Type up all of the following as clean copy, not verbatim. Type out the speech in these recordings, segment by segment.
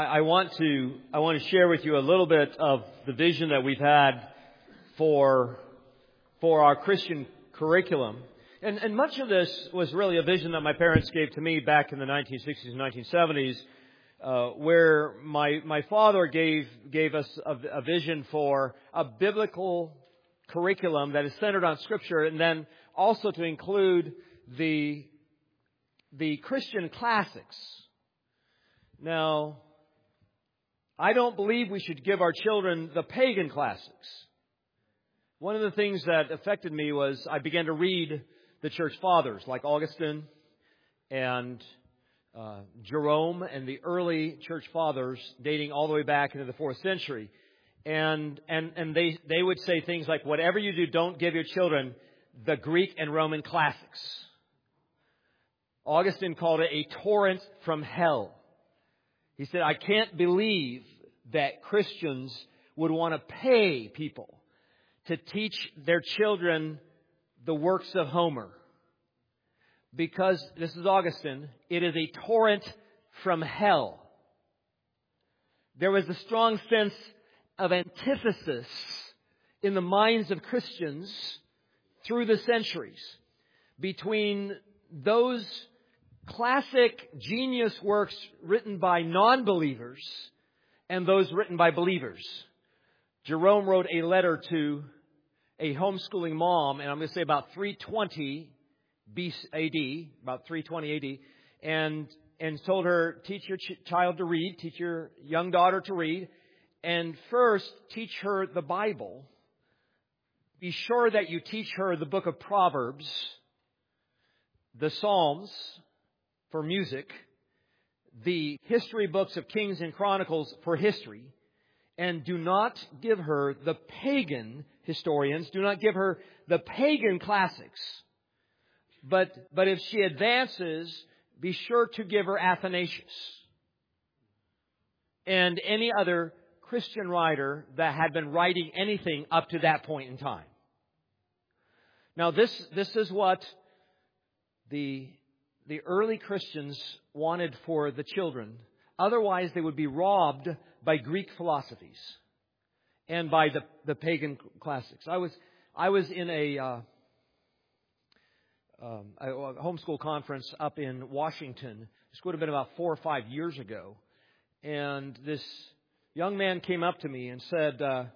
I want to share with you a little bit of the vision that we've had for our Christian curriculum. And much of this was really a vision that my parents gave to me back in the 1960s and 1970s, where my father gave us a vision for a biblical curriculum that is centered on Scripture, and then also to include the Christian classics. Now, I don't believe we should give our children the pagan classics. One of the things that affected me was I began to read the church fathers like Augustine and Jerome and the early church fathers dating all the way back into the 4th century. And they would say things like, whatever you do, don't give your children the Greek and Roman classics. Augustine called it a torrent from hell. He said, I can't believe that Christians would want to pay people to teach their children the works of Homer. Because, this is Augustine, it is a torrent from hell. There was a strong sense of antithesis in the minds of Christians through the centuries between those classic genius works written by non-believers and those written by believers. Jerome wrote a letter to a homeschooling mom, and I'm going to say about 320 AD, about 320 AD, and told her, teach your child to read, teach your young daughter to read, and first teach her the Bible. Be sure that you teach her the book of Proverbs, the Psalms for music, the history books of Kings and Chronicles for history, and do not give her the pagan historians, do not give her the pagan classics. But if she advances, be sure to give her Athanasius and any other Christian writer that had been writing anything up to that point in time. Now this is what the early Christians wanted for the children. Otherwise, they would be robbed by Greek philosophies and by the pagan classics. I was in a homeschool conference up in Washington. This would have been about 4 or 5 years ago. And this young man came up to me and said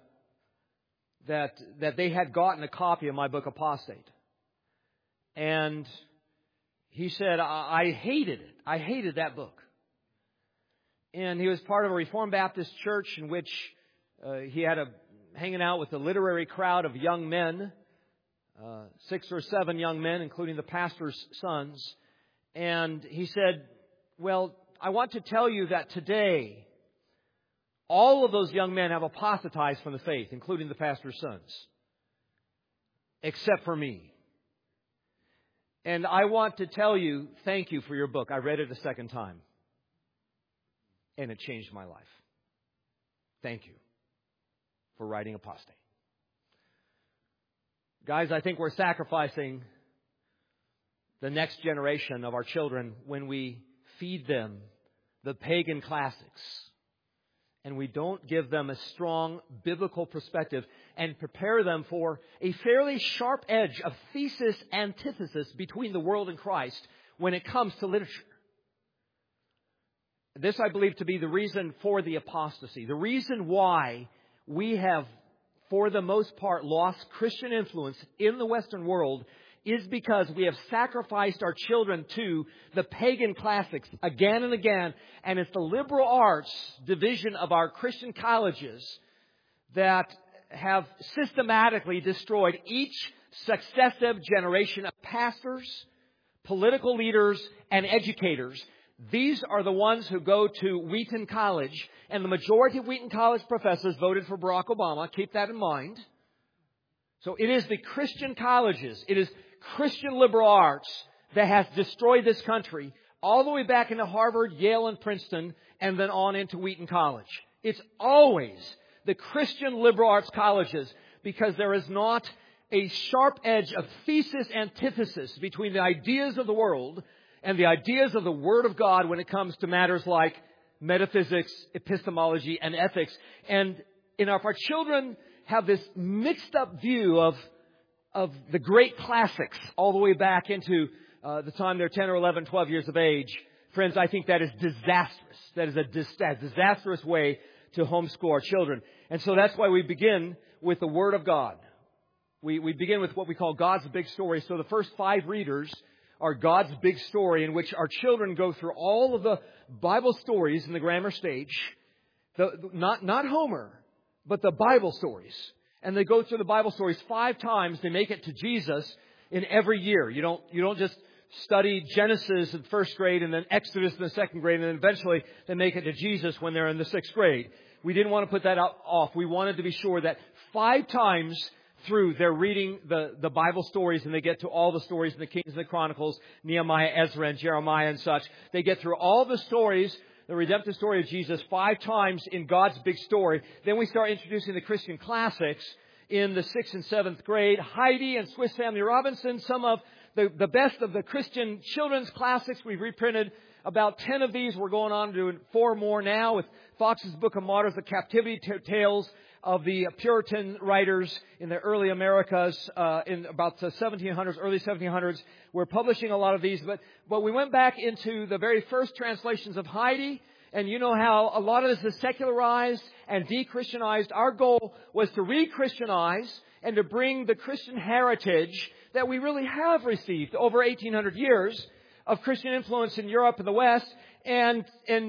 that they had gotten a copy of my book, Apostate. And he said, I hated it. I hated that book. And he was part of a Reformed Baptist church in which he had hanging out with a literary crowd of young men, 6 or 7 young men, including the pastor's sons. And he said, well, I want to tell you that today, all of those young men have apostatized from the faith, including the pastor's sons, except for me. And I want to tell you, thank you for your book. I read it a second time, and it changed my life. Thank you for writing Apostate. Guys, I think we're sacrificing the next generation of our children when we feed them the pagan classics and we don't give them a strong biblical perspective and prepare them for a fairly sharp edge of thesis-antithesis between the world and Christ when it comes to literature. This, I believe, to be the reason for the apostasy. The reason why we have, for the most part, lost Christian influence in the Western world is because we have sacrificed our children to the pagan classics again and again. And it's the liberal arts division of our Christian colleges that have systematically destroyed each successive generation of pastors, political leaders, and educators. These are the ones who go to Wheaton College, and the majority of Wheaton College professors voted for Barack Obama. Keep that in mind. So it is the Christian colleges, it is Christian liberal arts that has destroyed this country all the way back into Harvard, Yale, and Princeton, and then on into Wheaton College. It's always the Christian liberal arts colleges because there is not a sharp edge of thesis-antithesis between the ideas of the world and the ideas of the Word of God when it comes to matters like metaphysics, epistemology, and ethics. And if our children have this mixed up view of the great classics all the way back into the time they're 10 or 11, 12 years of age, friends, I think that is disastrous. That is a disastrous way to homeschool our children. And so that's why we begin with the Word of God. We begin with what we call God's big story. So the first 5 readers are God's big story, in which our children go through all of the Bible stories in the grammar stage. Not Homer, but the Bible stories. And they go through the Bible stories 5 times. They make it to Jesus in every year. You don't just study Genesis in first grade and then Exodus in the second grade, and then eventually they make it to Jesus when they're in the 6th grade. We didn't want to put that off. We wanted to be sure that 5 times through they're reading the Bible stories, and they get to all the stories in the Kings and the Chronicles, Nehemiah, Ezra, and Jeremiah and such. They get through all the stories, the redemptive story of Jesus, 5 times in God's big story. Then we start introducing the Christian classics in the 6th and 7th grade. Heidi and Swiss Family Robinson, some of the best of the Christian children's classics. We've reprinted about 10 of these. We're going on to do 4 more now with Fox's Book of Martyrs, the captivity tales of the Puritan writers in the early Americas in about the 1700s, early 1700s. We're publishing a lot of these, but we went back into the very first translations of Heidi, and you know how a lot of this is secularized and de-Christianized. Our goal was to re-Christianize and to bring the Christian heritage that we really have received over 1,800 years of Christian influence in Europe and the West. And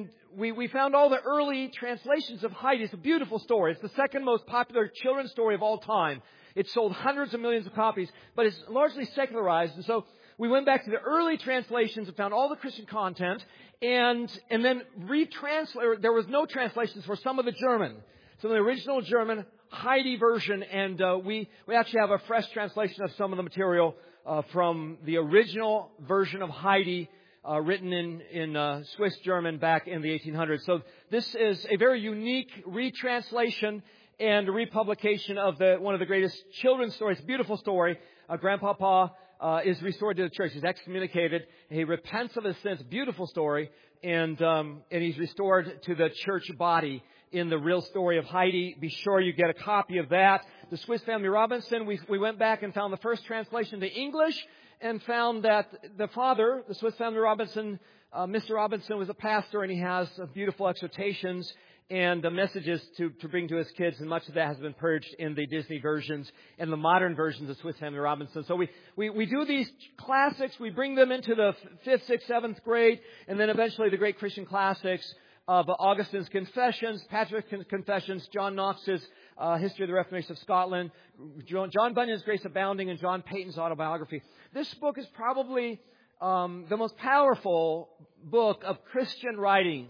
we found all the early translations of Heidi. It's a beautiful story. It's the second most popular children's story of all time. It sold hundreds of millions of copies, but it's largely secularized. And so we went back to the early translations and found all the Christian content, and then retranslated. There was no translations for some of the German. So the original German Heidi version, and we actually have a fresh translation of some of the material from the original version of Heidi, written in Swiss German back in the 1800s. So this is a very unique retranslation and republication of one of the greatest children's stories. Beautiful story. Grandpapa is restored to the church. He's excommunicated. He repents of his sins. Beautiful story. And he's restored to the church body in the real story of Heidi. Be sure you get a copy of that. The Swiss Family Robinson, we went back and found the first translation to English and found that the father, the Swiss Family Robinson, Mr. Robinson, was a pastor, and he has beautiful exhortations and messages to bring to his kids, and much of that has been purged in the Disney versions and the modern versions of Swiss Family Robinson. So we do these classics, we bring them into the 5th, 6th, 7th grade, and then eventually the great Christian classics of Augustine's Confessions, Patrick's Confessions, John Knox's History of the Reformation of Scotland, John Bunyan's Grace Abounding, and John Payton's autobiography. This book is probably the most powerful book of Christian writings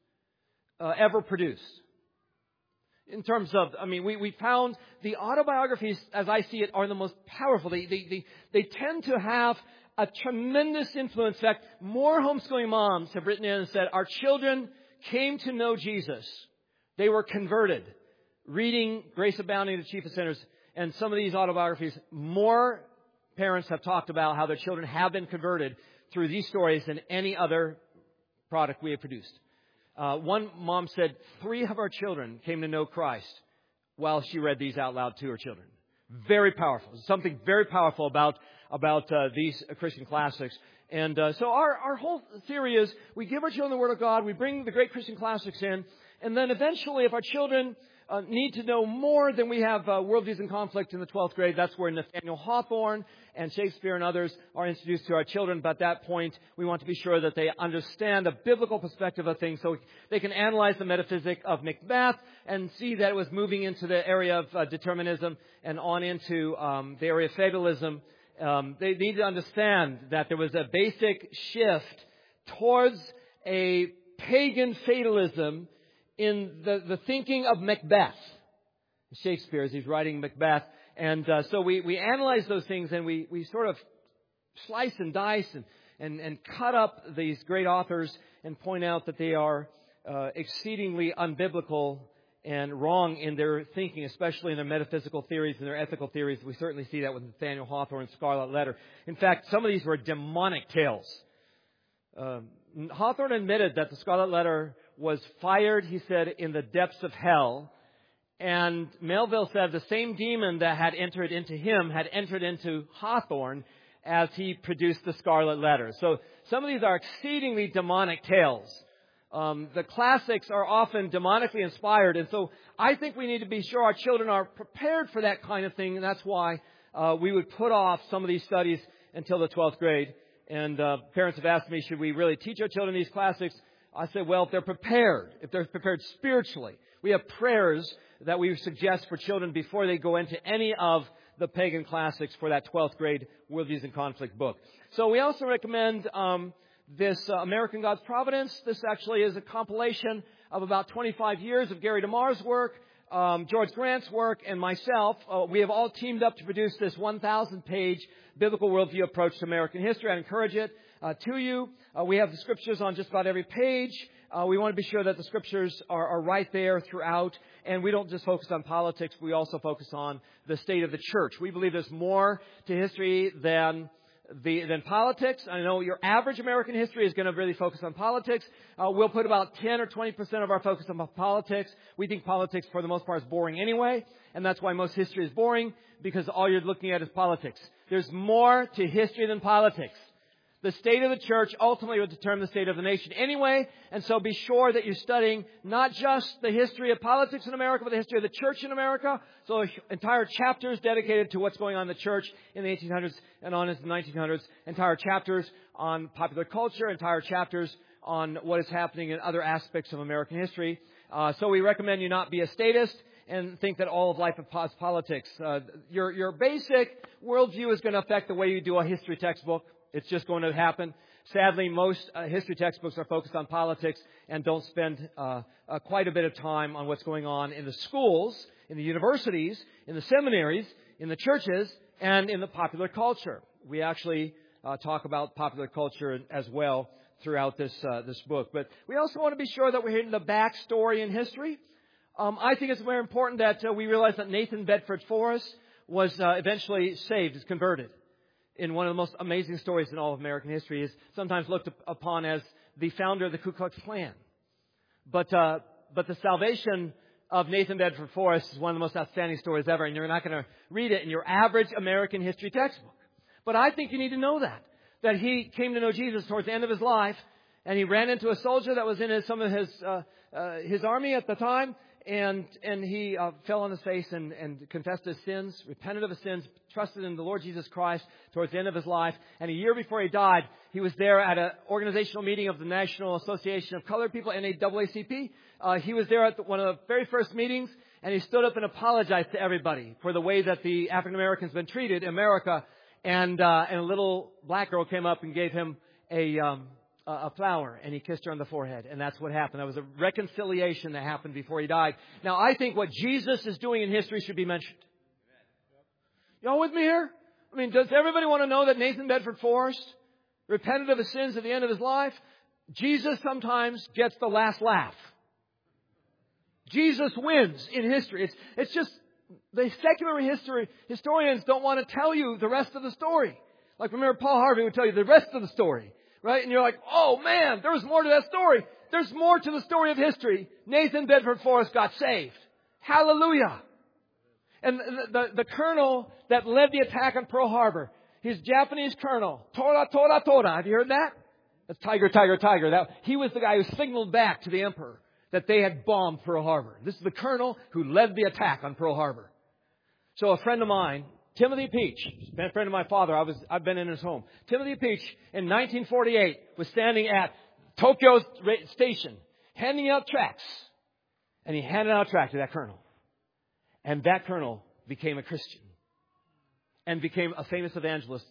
ever produced. In terms of, we found the autobiographies, as I see it, are the most powerful. They tend to have a tremendous influence. In fact, more homeschooling moms have written in and said, our children came to know Jesus. They were converted. Reading Grace Abounding, the Chief of Sinners, and some of these autobiographies, more parents have talked about how their children have been converted through these stories than any other product we have produced. One mom said 3 of our children came to know Christ while she read these out loud to her children. Very powerful. Something very powerful about these Christian classics. And so our whole theory is we give our children the Word of God, we bring the great Christian classics in, and then eventually if our children need to know more, then we have Worldviews in Conflict in the 12th grade. That's where Nathaniel Hawthorne and Shakespeare and others are introduced to our children. But at that point, we want to be sure that they understand a biblical perspective of things so they can analyze the metaphysic of Macbeth and see that it was moving into the area of determinism and on into the area of fatalism. They need to understand that there was a basic shift towards a pagan fatalism in the thinking of Macbeth, Shakespeare, as he's writing Macbeth. And so we analyze those things, and we sort of slice and dice and cut up these great authors and point out that they are exceedingly unbiblical and wrong in their thinking, especially in their metaphysical theories and their ethical theories. We certainly see that with Nathaniel Hawthorne's Scarlet Letter. In fact, some of these were demonic tales. Hawthorne admitted that the Scarlet Letter was fired, he said, in the depths of hell. And Melville said the same demon that had entered into him had entered into Hawthorne as he produced the Scarlet Letter. So some of these are exceedingly demonic tales. The classics are often demonically inspired. And so I think we need to be sure our children are prepared for that kind of thing. And that's why we would put off some of these studies until the 12th grade. And parents have asked me, should we really teach our children these classics? I said, well, if they're prepared spiritually, we have prayers that we suggest for children before they go into any of the pagan classics for that 12th grade Worldviews in Conflict book. So we also recommend this American God's Providence. This actually is a compilation of about 25 years of Gary DeMar's work, George Grant's work, and myself. We have all teamed up to produce this 1,000-page biblical worldview approach to American history. I encourage it to you. We have the scriptures on just about every page. We want to be sure that the scriptures are right there throughout. And we don't just focus on politics. We also focus on the state of the church. We believe there's more to history than politics. I know your average American history is going to really focus on politics. We'll put about 10 or 20% of our focus on politics. We think politics, for the most part, is boring anyway. And that's why most history is boring, because all you're looking at is politics. There's more to history than politics. The state of the church ultimately will determine the state of the nation anyway. And so be sure that you're studying not just the history of politics in America, but the history of the church in America. So entire chapters dedicated to what's going on in the church in the 1800s and on into the 1900s. Entire chapters on popular culture. Entire chapters on what is happening in other aspects of American history. So we recommend you not be a statist and think that all of life is politics. Your basic worldview is going to affect the way you do a history textbook. It's just going to happen. Sadly, most history textbooks are focused on politics and don't spend quite a bit of time on what's going on in the schools, in the universities, in the seminaries, in the churches, and in the popular culture. We actually talk about popular culture as well throughout this book. But we also want to be sure that we're hitting the backstory in history. I think it's very important that we realize that Nathan Bedford Forrest was eventually saved, is converted. In one of the most amazing stories in all of American history, is sometimes looked upon as the founder of the Ku Klux Klan. But the salvation of Nathan Bedford Forrest is one of the most outstanding stories ever, and you're not going to read it in your average American history textbook. But I think you need to know that he came to know Jesus towards the end of his life, and he ran into a soldier that was in some of his army at the time, and he fell on his face and confessed his sins, repented of his sins, trusted in the Lord Jesus Christ towards the end of his life. And a year before he died, he was there at an organizational meeting of the National Association of Colored People, NAACP. He was there at one of the very first meetings, and he stood up and apologized to everybody for the way that the African Americans have been treated in America. And a little black girl came up and gave him a flower, and he kissed her on the forehead. And that's what happened. That was a reconciliation that happened before he died. Now, I think what Jesus is doing in history should be mentioned. Y'all with me here? I mean, does everybody want to know that Nathan Bedford Forrest repented of his sins at the end of his life? Jesus sometimes gets the last laugh. Jesus wins in history. It's just the secular historians don't want to tell you the rest of the story. Like, remember, Paul Harvey would tell you the rest of the story. Right? And you're like, oh man, there was more to that story. There's more to the story of history. Nathan Bedford Forrest got saved. Hallelujah. And the colonel that led the attack on Pearl Harbor, his Japanese colonel, Tora, Tora, Tora. Have you heard that? That's Tiger, Tiger, Tiger. He was the guy who signaled back to the emperor that they had bombed Pearl Harbor. This is the colonel who led the attack on Pearl Harbor. So a friend of mine, Timothy Peach, been a friend of my father. I've been in his home. Timothy Peach in 1948 was standing at Tokyo Station handing out tracts. And he handed out a tract to that colonel. And that colonel became a Christian and became a famous evangelist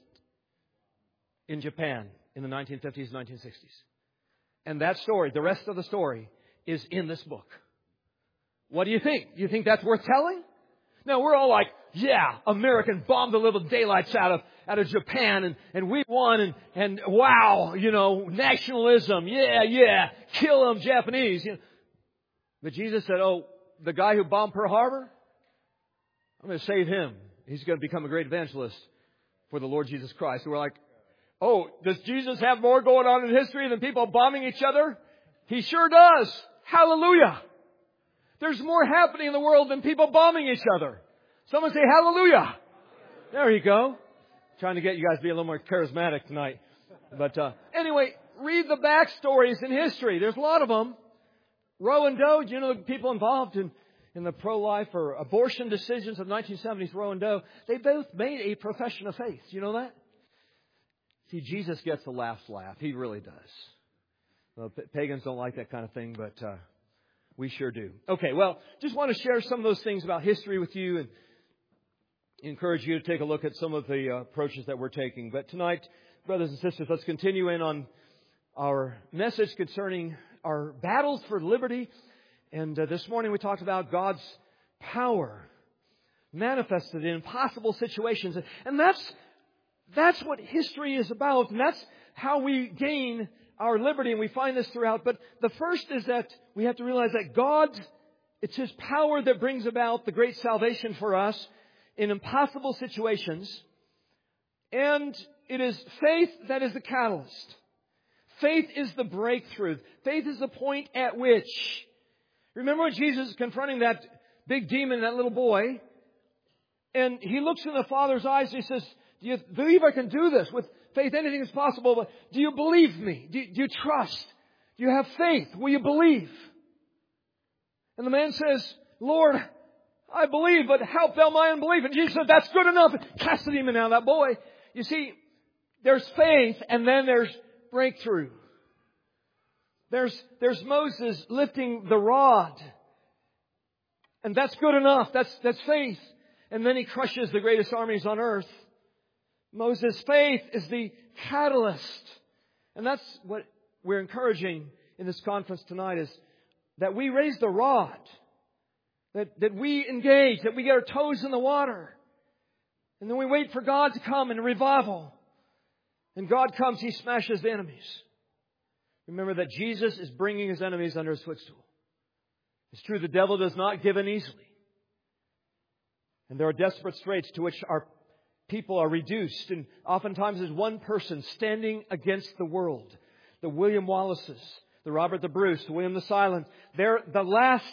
in Japan in the 1950s, 1960s. And that story, the rest of the story, is in this book. What do you think? Do you think that's worth telling? Now, we're all like, yeah, Americans bombed the little daylights out of Japan and we won and wow, nationalism. Yeah, kill them Japanese. But Jesus said, oh, the guy who bombed Pearl Harbor, I'm going to save him. He's going to become a great evangelist for the Lord Jesus Christ. And we're like, oh, does Jesus have more going on in history than people bombing each other? He sure does. hallelujah. There's more happening in the world than people bombing each other. Someone say hallelujah. There you go. Trying to get you guys to be a little more charismatic tonight. But anyway, read the backstories in history. There's a lot of them. Roe and Doe, you know the people involved in the pro-life or abortion decisions of the 1970s, Roe and Doe, they both made a profession of faith. You know that? See, Jesus gets the last laugh. He really does. Well, pagans don't like that kind of thing, but we sure do. Okay, well, just want to share some of those things about history with you and encourage you to take a look at some of the approaches that we're taking. But tonight, brothers and sisters, let's continue in on our message concerning our battles for liberty. And this morning we talked about God's power manifested in impossible situations. And that's what history is about. And that's how we gain our liberty. And we find this throughout. But the first is that we have to realize that God, it's His power that brings about the great salvation for us in impossible situations. And it is faith that is the catalyst. Faith is the breakthrough. Faith is the point at which... Remember when Jesus is confronting that big demon, that little boy, and he looks in the Father's eyes and he says, do you believe I can do this? With faith, anything is possible, but do you believe me? Do you trust? Do you have faith? Will you believe? And the man says, Lord, I believe, but help thou my unbelief. And Jesus said, that's good enough. Cast the demon out of that boy. You see, there's faith and then there's breakthrough. There's Moses lifting the rod. And that's good enough. That's faith. And then he crushes the greatest armies on earth. Moses' faith is the catalyst. And that's what we're encouraging in this conference tonight, is that we raise the rod. That we engage, that we get our toes in the water. And then we wait for God to come in a revival. And God comes, He smashes the enemies. Remember that Jesus is bringing His enemies under His footstool. It's true, the devil does not give in easily. And there are desperate straits to which our people are reduced. And oftentimes there's one person standing against the world. The William Wallaces, the Robert the Bruce, the William the Silent. They're the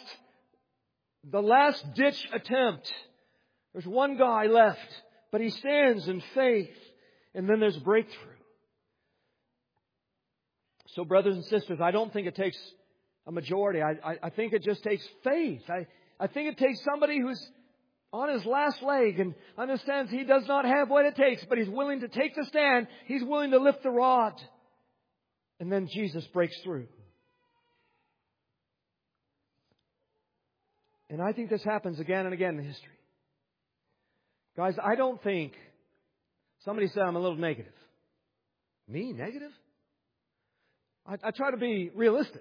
last ditch attempt. There's one guy left, but he stands in faith. And then there's breakthrough. So brothers and sisters, I don't think it takes a majority. I think it just takes faith. I think it takes somebody who's on his last leg and understands he does not have what it takes, but he's willing to take the stand. He's willing to lift the rod. And then Jesus breaks through. And I think this happens again and again in history. Guys, I don't think... Somebody said I'm a little negative. Me? Negative? I try to be realistic.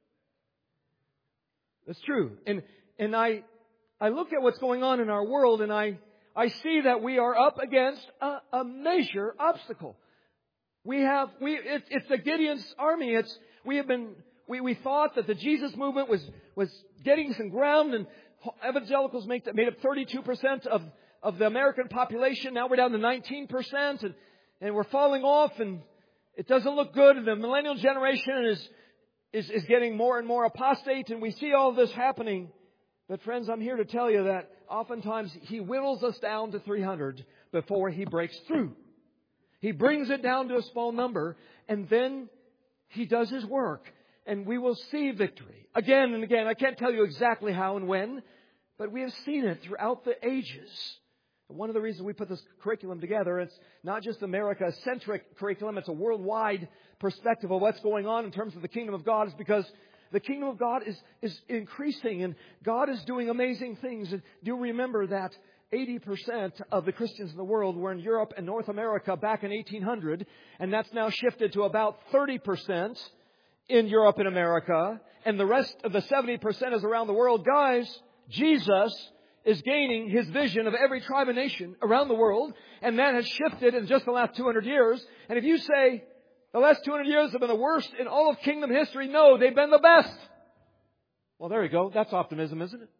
That's true. And I look at what's going on in our world and I see that we are up against a major obstacle. It's the Gideon's army. We thought that the Jesus movement was getting some ground, and evangelicals made up 32% of the American population. Now we're down to 19%, and we're falling off, and it doesn't look good. And the millennial generation is getting more and more apostate, and we see all this happening. But friends, I'm here to tell you that oftentimes He whittles us down to 300 before He breaks through. He brings it down to a small number, and then He does His work, and we will see victory again and again. I can't tell you exactly how and when, but we have seen it throughout the ages. One of the reasons we put this curriculum together, it's not just America-centric curriculum, it's a worldwide perspective of what's going on in terms of the kingdom of God, is because the kingdom of God is increasing and God is doing amazing things. And do you remember that 80% of the Christians in the world were in Europe and North America back in 1800, and that's now shifted to about 30% in Europe and America, and the rest of the 70% is around the world. Guys, Jesus is gaining His vision of every tribe and nation around the world. And that has shifted in just the last 200 years. And if you say the last 200 years have been the worst in all of kingdom history, no, they've been the best. Well, there you go. That's optimism, isn't it?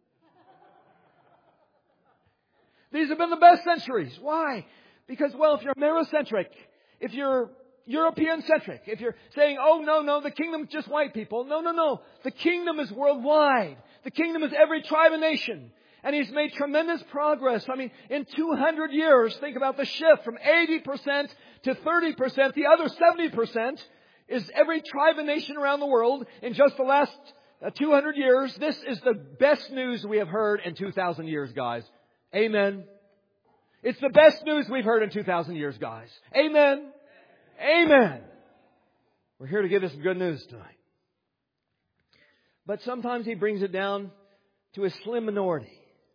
These have been the best centuries. Why? Because, well, if you're Americentric, if you're European-centric, if you're saying, oh, no, the kingdom's just white people. No. The kingdom is worldwide. The kingdom is every tribe and nation. And He's made tremendous progress. I mean, in 200 years, think about the shift from 80% to 30%. The other 70% is every tribe and nation around the world in just the last 200 years. This is the best news we have heard in 2,000 years, guys. Amen. It's the best news we've heard in 2,000 years, guys. Amen. Amen. We're here to give you some good news tonight. But sometimes He brings it down to a slim minority.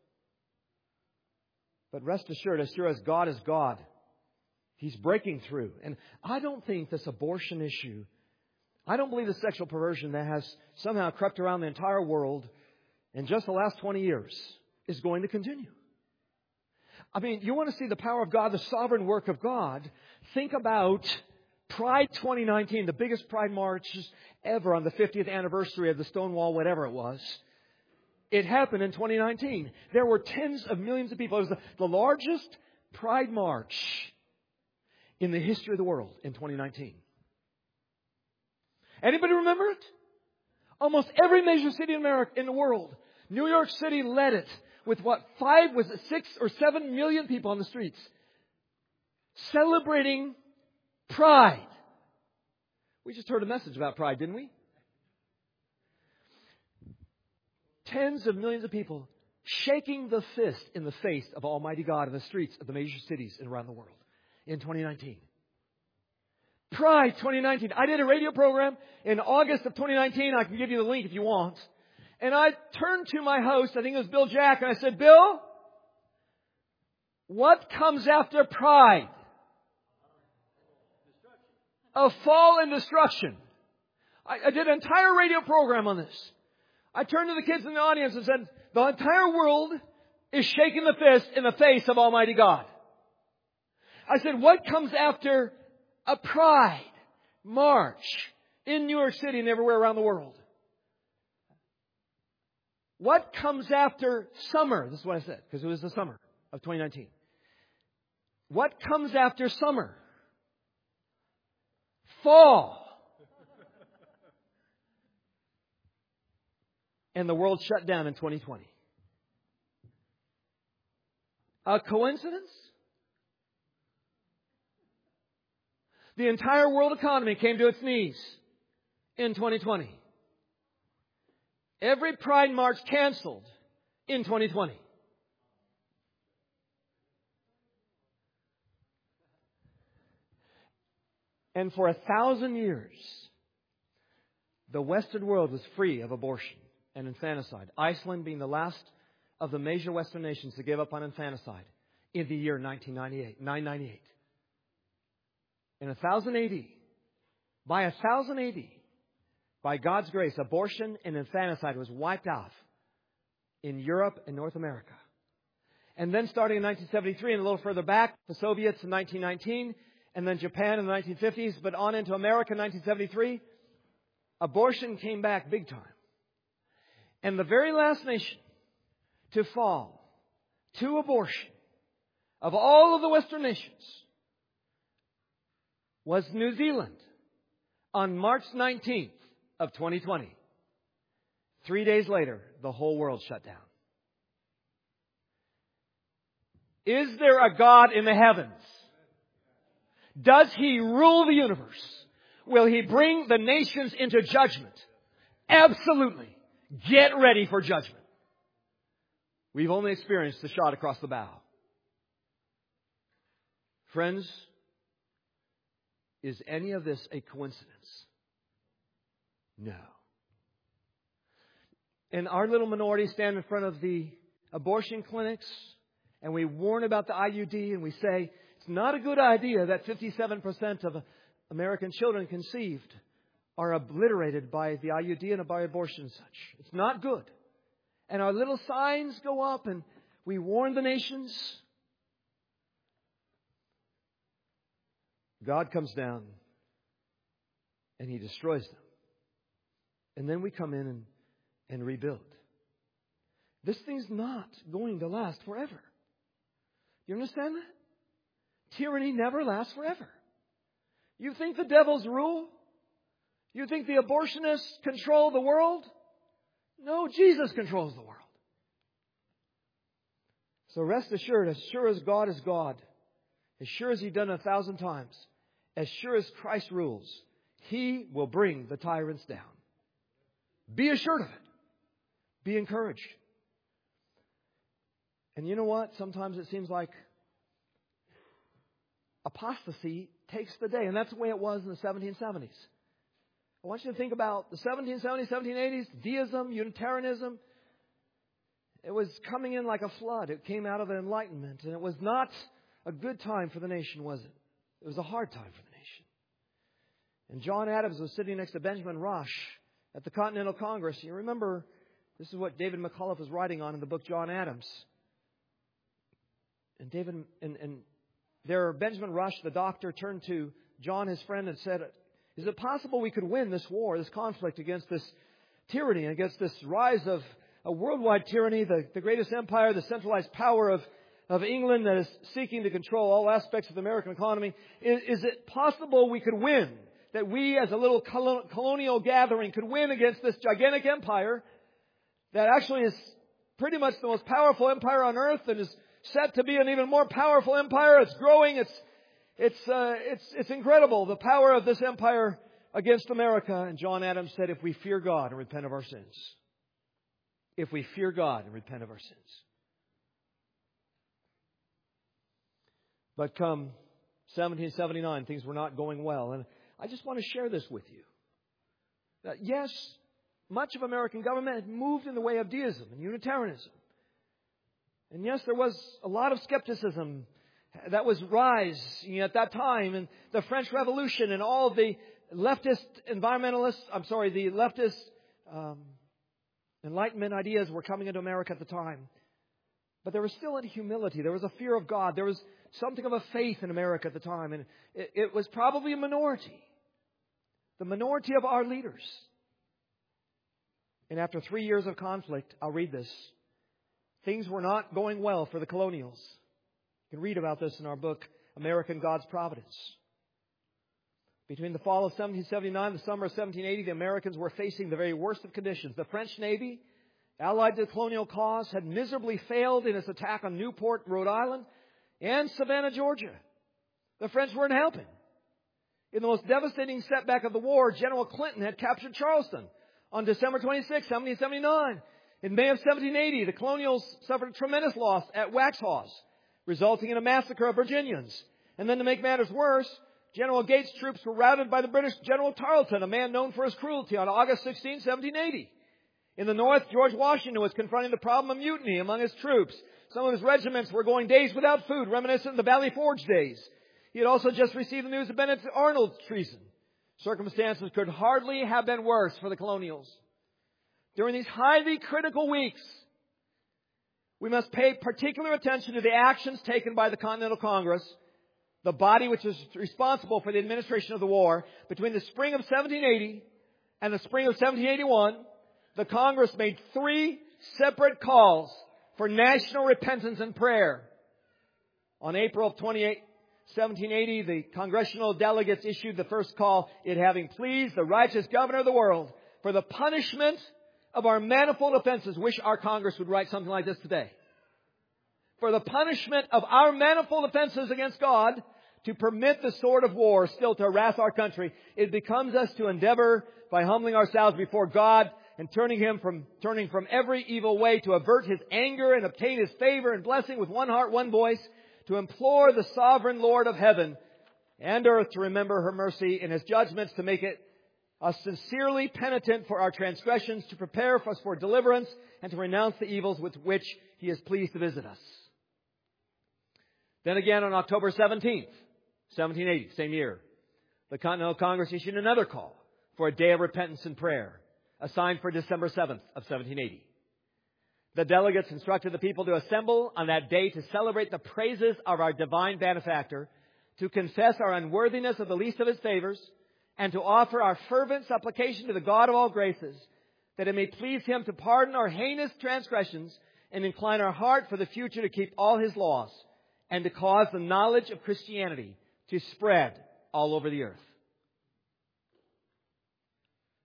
But rest assured, as sure as God is God, He's breaking through. And I don't think this abortion issue, I don't believe the sexual perversion that has somehow crept around the entire world in just the last 20 years is going to continue. I mean, you want to see the power of God, the sovereign work of God. Think about Pride 2019, the biggest Pride marches ever on the 50th anniversary of the Stonewall, whatever it was. It happened in 2019. There were tens of millions of people. It was the largest Pride march in the history of the world in 2019. Anybody remember it? Almost every major city in America, in the world. New York City led it with 6 or 7 million people on the streets celebrating Pride. We just heard a message about Pride, didn't we? Tens of millions of people shaking the fist in the face of Almighty God in the streets of the major cities around the world in 2019. Pride 2019. I did a radio program in August of 2019. I can give you the link if you want. And I turned to my host, I think it was Bill Jack, and I said, Bill, what comes after pride? A fall and destruction. I did an entire radio program on this. I turned to the kids in the audience and said, the entire world is shaking the fist in the face of Almighty God. I said, what comes after a pride march in New York City and everywhere around the world? What comes after summer? This is what I said, because it was the summer of 2019. What comes after summer? Fall. And the world shut down in 2020. A coincidence? The entire world economy came to its knees in 2020. Every Pride march canceled in 2020. And for 1,000 years, the Western world was free of abortion and infanticide. Iceland being the last of the major Western nations to give up on infanticide in the year 998. In 1000 AD, by 1000 AD, by God's grace, abortion and infanticide was wiped off in Europe and North America. And then starting in 1973 and a little further back, the Soviets in 1919, and then Japan in the 1950s, but on into America in 1973, abortion came back big time. And the very last nation to fall to abortion of all of the Western nations was New Zealand on March 19th of 2020. 3 days later, the whole world shut down. Is there a God in the heavens? Does He rule the universe? Will He bring the nations into judgment? Absolutely. Get ready for judgment. We've only experienced the shot across the bow. Friends, is any of this a coincidence? No. And our little minority stand in front of the abortion clinics and we warn about the IUD and we say it's not a good idea that 57% of American children conceived are obliterated by the IUD and by abortion and such. It's not good. And our little signs go up and we warn the nations. God comes down and He destroys them. And then we come in and rebuild. This thing's not going to last forever. You understand that? Tyranny never lasts forever. You think the devils rule? You think the abortionists control the world? No, Jesus controls the world. So rest assured, as sure as God is God, as sure as He's done 1,000 times, as sure as Christ rules, He will bring the tyrants down. Be assured of it. Be encouraged. And you know what? Sometimes it seems like apostasy takes the day. And that's the way it was in the 1770s. I want you to think about the 1770s, 1780s, deism, Unitarianism. It was coming in like a flood. It came out of the Enlightenment. And it was not a good time for the nation, was it? It was a hard time for the nation. And John Adams was sitting next to Benjamin Rush at the Continental Congress. You remember, this is what David McCullough was writing on in the book John Adams. And there Benjamin Rush, the doctor, turned to John, his friend, and said, is it possible we could win this war, this conflict against this tyranny, against this rise of a worldwide tyranny, the greatest empire, the centralized power of England that is seeking to control all aspects of the American economy? Is it possible we could win? That we as a little colonial gathering could win against this gigantic empire that actually is pretty much the most powerful empire on earth and is set to be an even more powerful empire. It's growing. It's incredible, the power of this empire against America. And John Adams said, if we fear God and repent of our sins. If we fear God and repent of our sins. But come 1779, things were not going well. And I just want to share this with you. That yes, much of American government had moved in the way of deism and Unitarianism. And yes, there was a lot of skepticism that was rising at that time. And the French Revolution and all of the leftist Enlightenment ideas were coming into America at the time. But there was still a humility. There was a fear of God. There was something of a faith in America at the time. And it was probably a minority. The minority of our leaders. And after 3 years of conflict, I'll read this. Things were not going well for the colonials. You can read about this in our book, American God's Providence. Between the fall of 1779 and the summer of 1780, the Americans were facing the very worst of conditions. The French Navy, allied to the colonial cause, had miserably failed in its attack on Newport, Rhode Island, and Savannah, Georgia. The French weren't helping. In the most devastating setback of the war, General Clinton had captured Charleston on December 26, 1779. In May of 1780, the colonials suffered a tremendous loss at Waxhaws, resulting in a massacre of Virginians. And then to make matters worse, General Gates' troops were routed by the British General Tarleton, a man known for his cruelty, on August 16, 1780. In the north, George Washington was confronting the problem of mutiny among his troops. Some of his regiments were going days without food, reminiscent of the Valley Forge days. He had also just received the news of Benedict Arnold's treason. Circumstances could hardly have been worse for the colonials. During these highly critical weeks, we must pay particular attention to the actions taken by the Continental Congress, the body which is responsible for the administration of the war. Between the spring of 1780 and the spring of 1781, the Congress made 3 separate calls for national repentance and prayer. On April 28, 1780, the congressional delegates issued the first call, it having pleased the righteous governor of the world for the punishment of our manifold offenses. Wish our Congress would write something like this today. For the punishment of our manifold offenses against God, to permit the sword of war still to harass our country, it becomes us to endeavor by humbling ourselves before God and turning from every evil way to avert His anger and obtain His favor and blessing with one heart, one voice, to implore the sovereign Lord of heaven and earth to remember Her mercy and His judgments, to make it us sincerely penitent for our transgressions, to prepare us for deliverance, and to renounce the evils with which He is pleased to visit us. Then again on October 17th, 1780, same year, the Continental Congress issued another call for a day of repentance and prayer, assigned for December 7th of 1780. The delegates instructed the people to assemble on that day to celebrate the praises of our divine benefactor, to confess our unworthiness of the least of His favors, and to offer our fervent supplication to the God of all graces, that it may please Him to pardon our heinous transgressions and incline our heart for the future to keep all His laws, and to cause the knowledge of Christianity to spread all over the earth.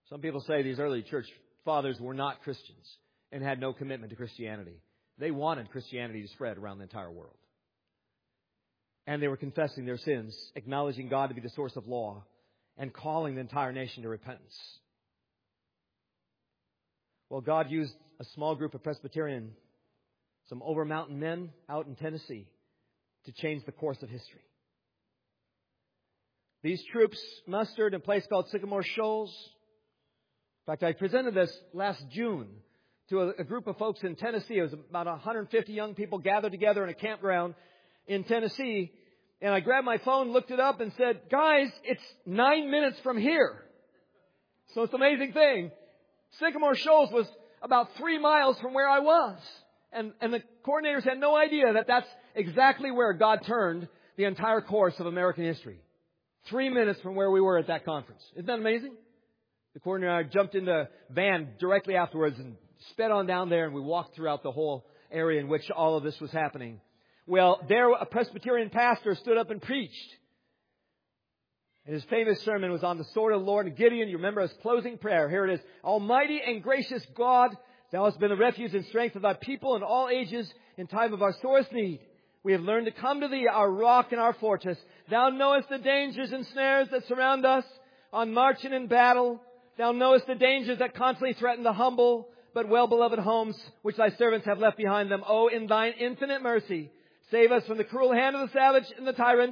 Some people say these early church fathers were not Christians and had no commitment to Christianity. They wanted Christianity to spread around the entire world. And they were confessing their sins, acknowledging God to be the source of law, and calling the entire nation to repentance. Well, God used a small group of Presbyterian, some over-mountain men out in Tennessee, to change the course of history. These troops mustered in a place called Sycamore Shoals. In fact, I presented this last June to a group of folks in Tennessee. It was about 150 young people gathered together in a campground in Tennessee. And I grabbed my phone, looked it up, and said, guys, it's 9 minutes from here. So it's an amazing thing. Sycamore Shoals was about 3 miles from where I was. And the coordinators had no idea that that's exactly where God turned the entire course of American history. 3 minutes from where we were at that conference. Isn't that amazing? The coordinator and I jumped in the van directly afterwards and sped on down there, and we walked throughout the whole area in which all of this was happening. Well, there a Presbyterian pastor stood up and preached. And his famous sermon was on the sword of the Lord. And Gideon, you remember his closing prayer. Here it is. Almighty and gracious God, Thou hast been the refuge and strength of Thy people in all ages in time of our sorest need. We have learned to come to Thee, our rock and our fortress. Thou knowest the dangers and snares that surround us on march and in battle. Thou knowest the dangers that constantly threaten the humble but well-beloved homes which Thy servants have left behind them. Oh, in Thine infinite mercy, save us from the cruel hand of the savage and the tyrant.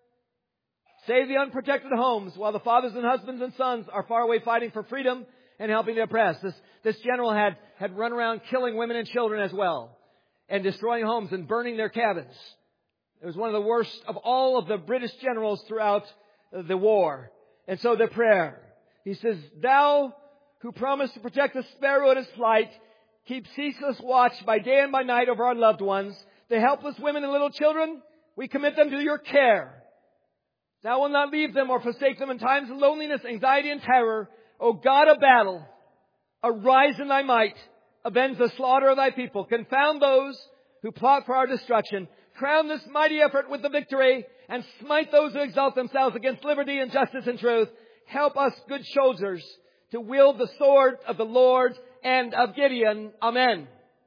Save the unprotected homes while the fathers and husbands and sons are far away fighting for freedom and helping the oppressed. This general had run around killing women and children as well, and destroying homes and burning their cabins. It was one of the worst of all of the British generals throughout the war. And so the prayer, he says, Thou who promised to protect the sparrow at its flight, keep ceaseless watch by day and by night over our loved ones. The helpless women and little children, we commit them to Your care. Thou wilt not leave them or forsake them in times of loneliness, anxiety, and terror. O God of battle, arise in Thy might. Avenge the slaughter of Thy people. Confound those who plot for our destruction. Crown this mighty effort with the victory, and smite those who exalt themselves against liberty and justice and truth. Help us, good soldiers, to wield the sword of the Lord and of Gideon. Amen.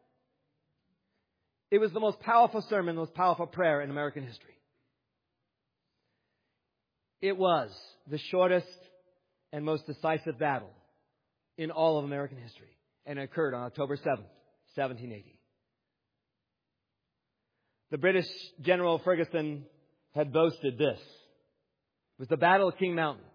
It was the most powerful sermon, the most powerful prayer in American history. It was the shortest and most decisive battle in all of American history, and it occurred on October 7th, 1780. The British General Ferguson had boasted this. It was the Battle of King Mountain.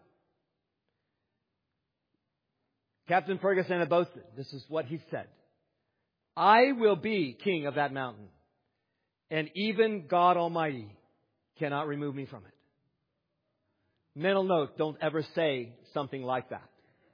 Captain Ferguson had boasted. This is what he said. I will be king of that mountain, and even God Almighty cannot remove me from it. Mental note, don't ever say something like that.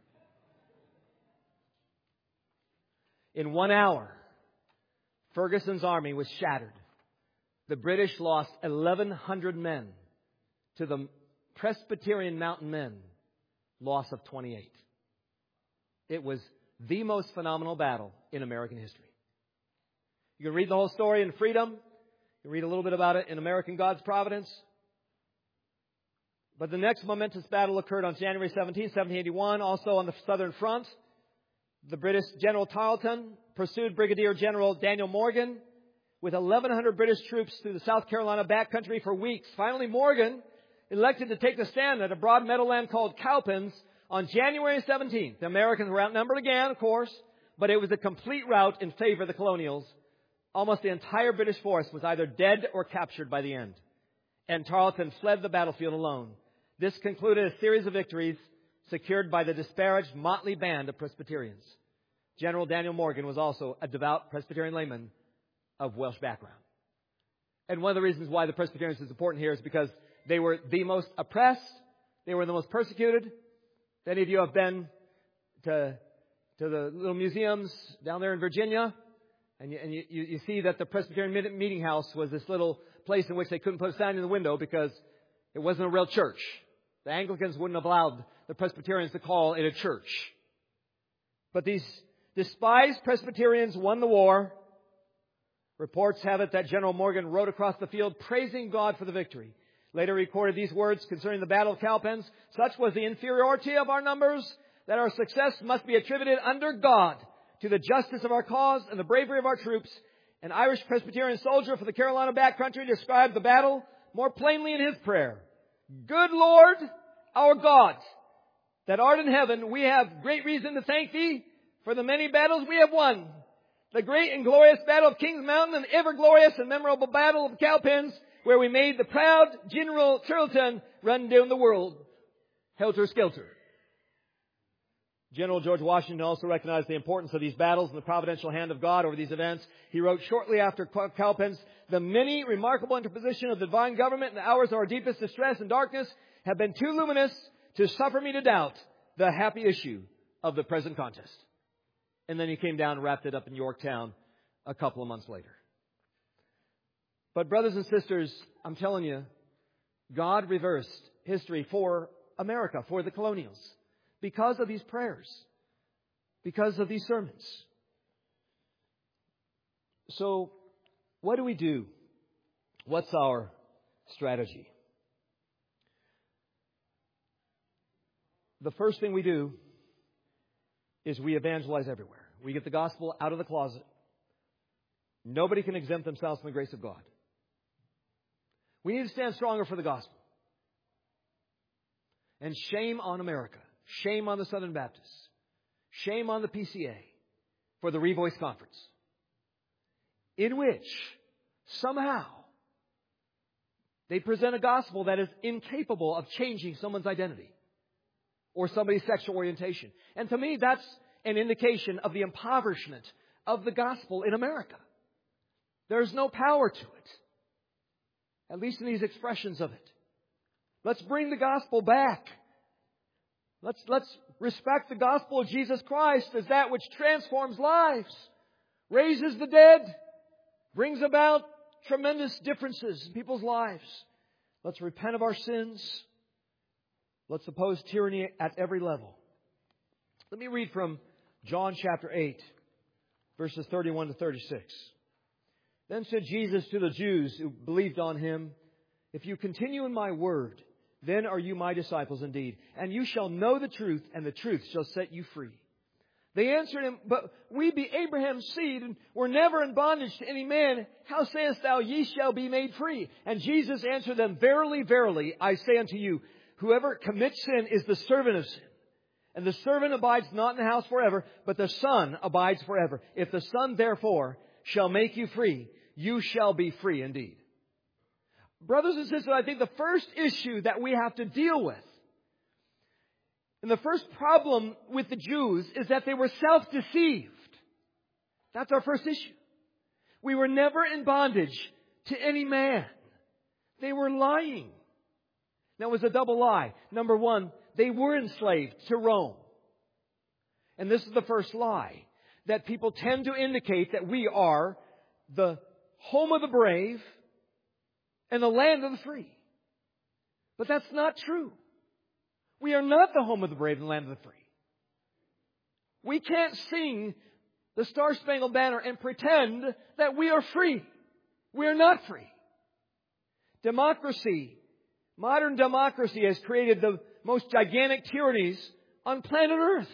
In 1 hour, Ferguson's army was shattered. The British lost 1,100 men to the Presbyterian mountain men, loss of 28. It was the most phenomenal battle in American history. You can read the whole story in Freedom. You can read a little bit about it in American God's Providence. But the next momentous battle occurred on January 17, 1781, also on the Southern Front. The British General Tarleton pursued Brigadier General Daniel Morgan with 1,100 British troops through the South Carolina backcountry for weeks. Finally, Morgan elected to take the stand at a broad meadowland called Cowpens on January 17th. The Americans were outnumbered again, of course, but it was a complete rout in favor of the colonials. Almost the entire British force was either dead or captured by the end, and Tarleton fled the battlefield alone. This concluded a series of victories secured by the disparaged motley band of Presbyterians. General Daniel Morgan was also a devout Presbyterian layman of Welsh background. And one of the reasons why the Presbyterians is important here is because they were the most oppressed, they were the most persecuted. If any of you have been to the little museums down there in Virginia, and you see that the Presbyterian meeting house was this little place in which they couldn't put a sign in the window because it wasn't a real church. The Anglicans wouldn't have allowed the Presbyterians to call it a church. But these despised Presbyterians won the war. Reports have it that General Morgan rode across the field praising God for the victory. Later recorded these words concerning the Battle of Cowpens. Such was the inferiority of our numbers that our success must be attributed under God to the justice of our cause and the bravery of our troops. An Irish Presbyterian soldier for the Carolina backcountry described the battle more plainly in his prayer. Good Lord, our God, that art in heaven, we have great reason to thank Thee for the many battles we have won. The great and glorious battle of King's Mountain, and ever glorious and memorable battle of Cowpens, where we made the proud General Tarleton run down the world, helter-skelter. General George Washington also recognized the importance of these battles and the providential hand of God over these events. He wrote shortly after Cowpens, the many remarkable interposition of the divine government in the hours of our deepest distress and darkness have been too luminous to suffer me to doubt the happy issue of the present contest. And then he came down and wrapped it up in Yorktown a couple of months later. But brothers and sisters, I'm telling you, God reversed history for America, for the colonials, because of these prayers, because of these sermons. So, what do we do? What's our strategy? The first thing we do is we evangelize everywhere. We get the gospel out of the closet. Nobody can exempt themselves from the grace of God. We need to stand stronger for the gospel. And shame on America. Shame on the Southern Baptists. Shame on the PCA for the Revoice Conference, in which somehow they present a gospel that is incapable of changing someone's identity or somebody's sexual orientation. And to me, that's an indication of the impoverishment of the gospel in America. There's no power to it, at least in these expressions of it. Let's bring the gospel back. Let's respect the gospel of Jesus Christ as that which transforms lives, raises the dead, brings about tremendous differences in people's lives. Let's repent of our sins. Let's oppose tyranny at every level. Let me read from John chapter 8, verses 31 to 36. Then said Jesus to the Jews who believed on Him, if you continue in my word, then are you my disciples indeed, and you shall know the truth, and the truth shall set you free. They answered Him, but we be Abraham's seed, and were never in bondage to any man. How sayest thou, ye shall be made free? And Jesus answered them, verily, verily, I say unto you, whoever commits sin is the servant of sin. And the servant abides not in the house forever, but the Son abides forever. If the Son therefore shall make you free, you shall be free indeed. Brothers and sisters, I think the first issue that we have to deal with, and the first problem with the Jews, is that they were self-deceived. That's our first issue. We were never in bondage to any man. They were lying. Now, it was a double lie. Number one, they were enslaved to Rome. And this is the first lie, that people tend to indicate that we are the home of the brave and the land of the free. But that's not true. We are not the home of the brave and the land of the free. We can't sing the Star-Spangled Banner and pretend that we are free. We are not free. Democracy, modern democracy, has created the most gigantic tyrannies on planet Earth.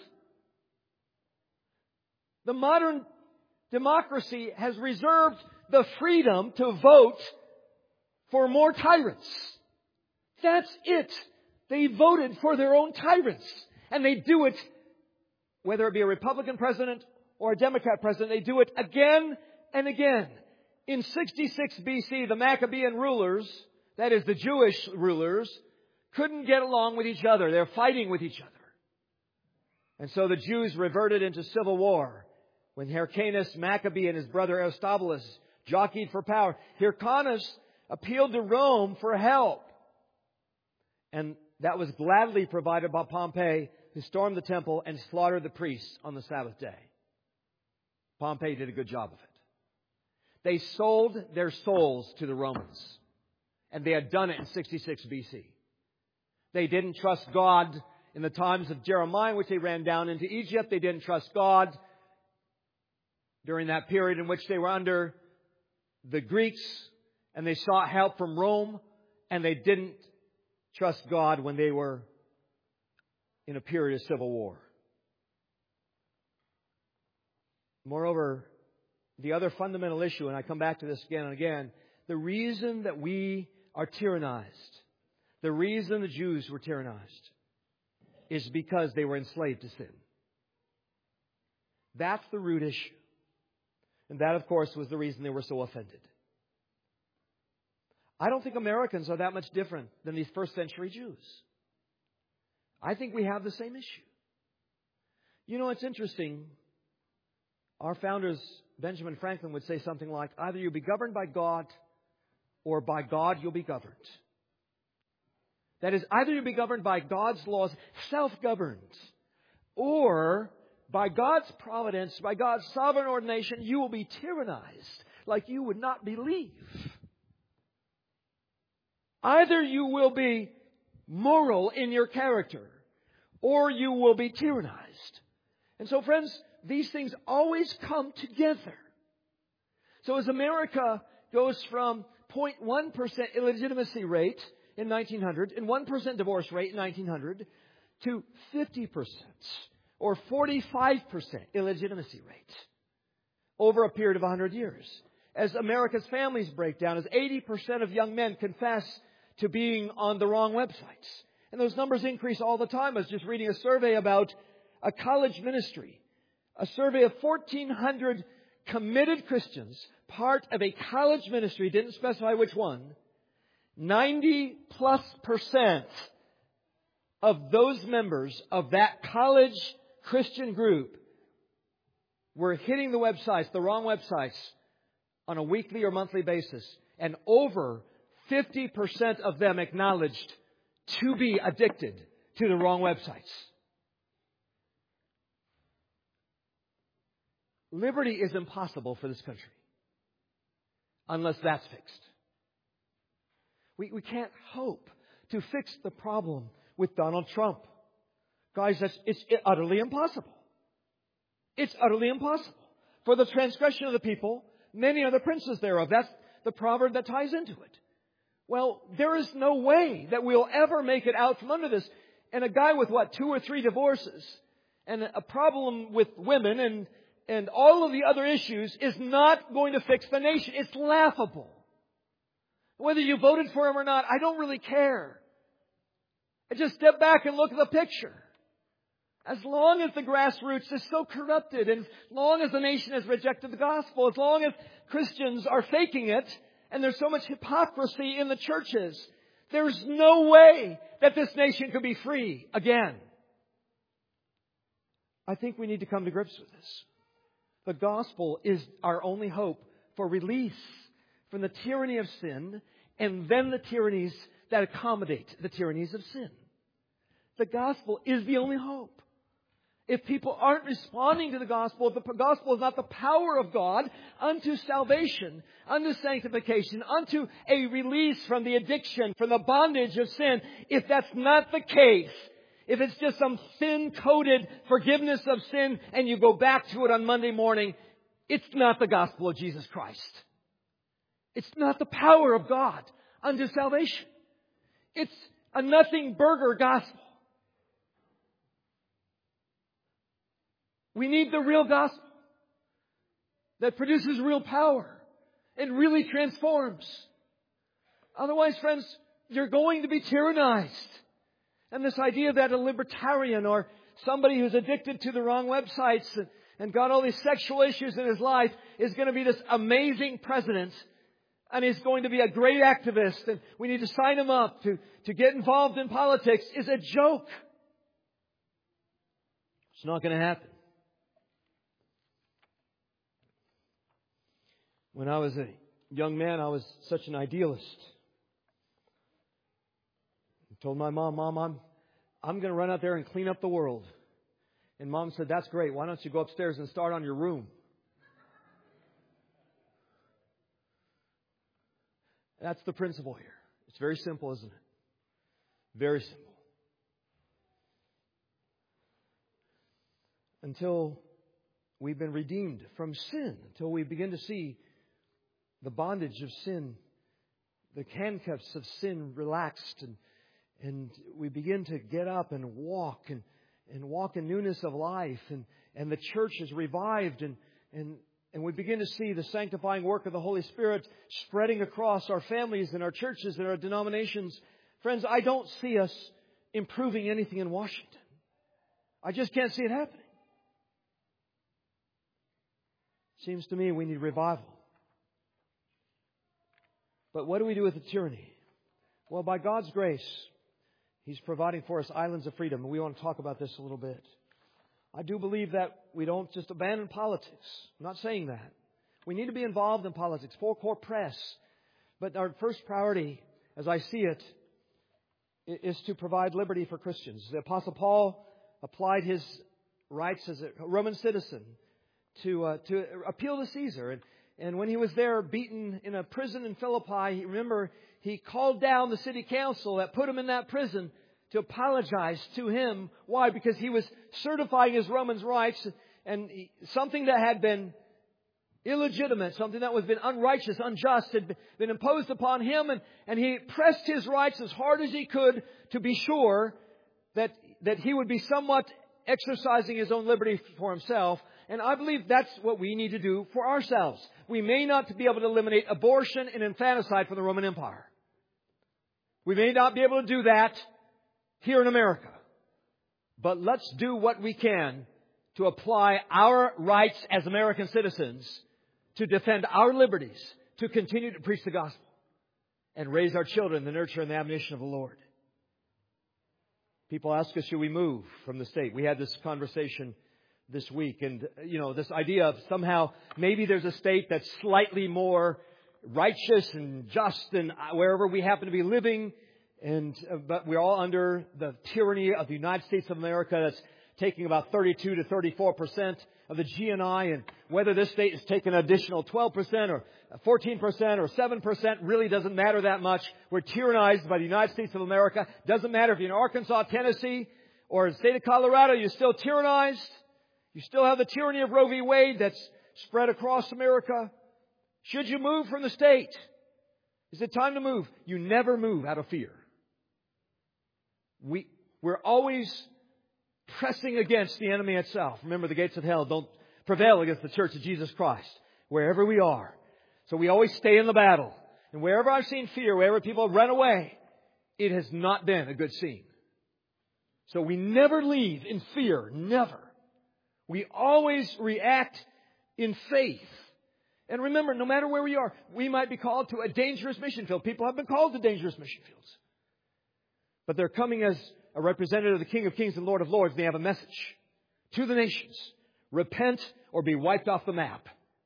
The modern democracy has reserved the freedom to vote for more tyrants. That's it. They voted for their own tyrants. And they do it, whether it be a Republican president or a Democrat president, they do it again and again. In 66 BC, the Maccabean rulers, that is the Jewish rulers, couldn't get along with each other. They're fighting with each other. And so the Jews reverted into civil war when Hyrcanus Maccabee and his brother Aristobulus jockeyed for power. Hyrcanus appealed to Rome for help. And that was gladly provided by Pompey, who stormed the temple and slaughtered the priests on the Sabbath day. Pompey did a good job of it. They sold their souls to the Romans. And they had done it in 66 BC. They didn't trust God in the times of Jeremiah, in which they ran down into Egypt. They didn't trust God during that period in which they were under the Greeks and they sought help from Rome. And they didn't trust God when they were in a period of civil war. Moreover, the other fundamental issue, and I come back to this again and again, the reason that we are tyrannized, the reason the Jews were tyrannized, is because they were enslaved to sin. That's the root issue. And that, of course, was the reason they were so offended. I don't think Americans are that much different than these first century Jews. I think we have the same issue. You know, it's interesting. Our founders, Benjamin Franklin, would say something like, either you'll be governed by God or by God you'll be governed. That is, either you'll be governed by God's laws, self-governed, or by God's providence, by God's sovereign ordination, you will be tyrannized like you would not believe. Either you will be moral in your character, or you will be tyrannized. And so, friends, these things always come together. So as America goes from 0.1% illegitimacy rate in 1900 and 1% divorce rate in 1900 to 50% or 45% illegitimacy rate over a period of 100 years. As America's families break down, as 80% of young men confess to being on the wrong websites. And those numbers increase all the time. I was just reading a survey about a college ministry. A survey of 1,400 committed Christians, part of a college ministry, didn't specify which one. 90+% of those members of that college Christian group were hitting the websites, the wrong websites, on a weekly or monthly basis. And over 50% of them acknowledged to be addicted to the wrong websites. Liberty is impossible for this country unless that's fixed. We can't hope to fix the problem with Donald Trump. Guys, it's utterly impossible. It's utterly impossible. For the transgression of the people, many are the princes thereof. That's the proverb that ties into it. Well, there is no way that we'll ever make it out from under this. And a guy with, 2 or 3 divorces and a problem with women and all of the other issues is not going to fix the nation. It's laughable. Whether you voted for him or not, I don't really care. I just step back and look at the picture. As long as the grassroots is so corrupted, and as long as the nation has rejected the gospel, as long as Christians are faking it, and there's so much hypocrisy in the churches, there's no way that this nation could be free again. I think we need to come to grips with this. The gospel is our only hope for release from the tyranny of sin and then the tyrannies that accommodate the tyrannies of sin. The gospel is the only hope. If people aren't responding to the gospel, if the gospel is not the power of God unto salvation, unto sanctification, unto a release from the addiction, from the bondage of sin, if that's not the case, if it's just some thin-coated forgiveness of sin and you go back to it on Monday morning, it's not the gospel of Jesus Christ. It's not the power of God unto salvation. It's a nothing burger gospel. We need the real gospel that produces real power and really transforms. Otherwise, friends, you're going to be tyrannized. And this idea that a libertarian or somebody who's addicted to the wrong websites and got all these sexual issues in his life is going to be this amazing president and is going to be a great activist and we need to sign him up to get involved in politics is a joke. It's not going to happen. When I was a young man, I was such an idealist. I told my mom, I'm going to run out there and clean up the world. And Mom said, that's great. Why don't you go upstairs and start on your room? That's the principle here. It's very simple, isn't it? Very simple. Until we've been redeemed from sin, until we begin to see the bondage of sin, the handcuffs of sin relaxed, and we begin to get up and walk in newness of life, and the church is revived, and And we begin to see the sanctifying work of the Holy Spirit spreading across our families and our churches and our denominations. Friends, I don't see us improving anything in Washington. I just can't see it happening. Seems to me we need revival. But what do we do with the tyranny? Well, by God's grace, He's providing for us islands of freedom. And we want to talk about this a little bit. I do believe that we don't just abandon politics. I'm not saying that. We need to be involved in politics, full court press. But our first priority, as I see it, is to provide liberty for Christians. The Apostle Paul applied his rights as a Roman citizen to appeal to Caesar. And when he was there beaten in a prison in Philippi, remember, he called down the city council that put him in that prison to apologize to him. Why? Because he was certifying his Roman rights, and something that had been illegitimate, something that was been unrighteous, unjust, had been imposed upon him, and he pressed his rights as hard as he could to be sure that he would be somewhat exercising his own liberty for himself. And I believe that's what we need to do for ourselves. We may not be able to eliminate abortion and infanticide from the Roman Empire. We may not be able to do that here in America. But let's do what we can to apply our rights as American citizens to defend our liberties, to continue to preach the gospel, and raise our children in the nurture and the admonition of the Lord. People ask us, should we move from the state? We had this conversation this week, and this idea of somehow maybe there's a state that's slightly more righteous and just than wherever we happen to be living, but we're all under the tyranny of the United States of America that's taking about 32 to 34% of the GNI, and whether this state is taking an additional 12% or 14% or 7% really doesn't matter that much. We're tyrannized by the United States of America. Doesn't matter if you're in Arkansas, Tennessee, or the state of Colorado, you're still tyrannized. You still have the tyranny of Roe v. Wade that's spread across America. Should you move from the state? Is it time to move? You never move out of fear. We're always pressing against the enemy itself. Remember, the gates of hell don't prevail against the church of Jesus Christ, wherever we are. So we always stay in the battle. And wherever I've seen fear, wherever people run away, it has not been a good scene. So we never leave in fear. Never. We always react in faith. And remember, no matter where we are, we might be called to a dangerous mission field. People have been called to dangerous mission fields. But they're coming as a representative of the King of Kings and Lord of Lords. They have a message to the nations. Repent or be wiped off the map.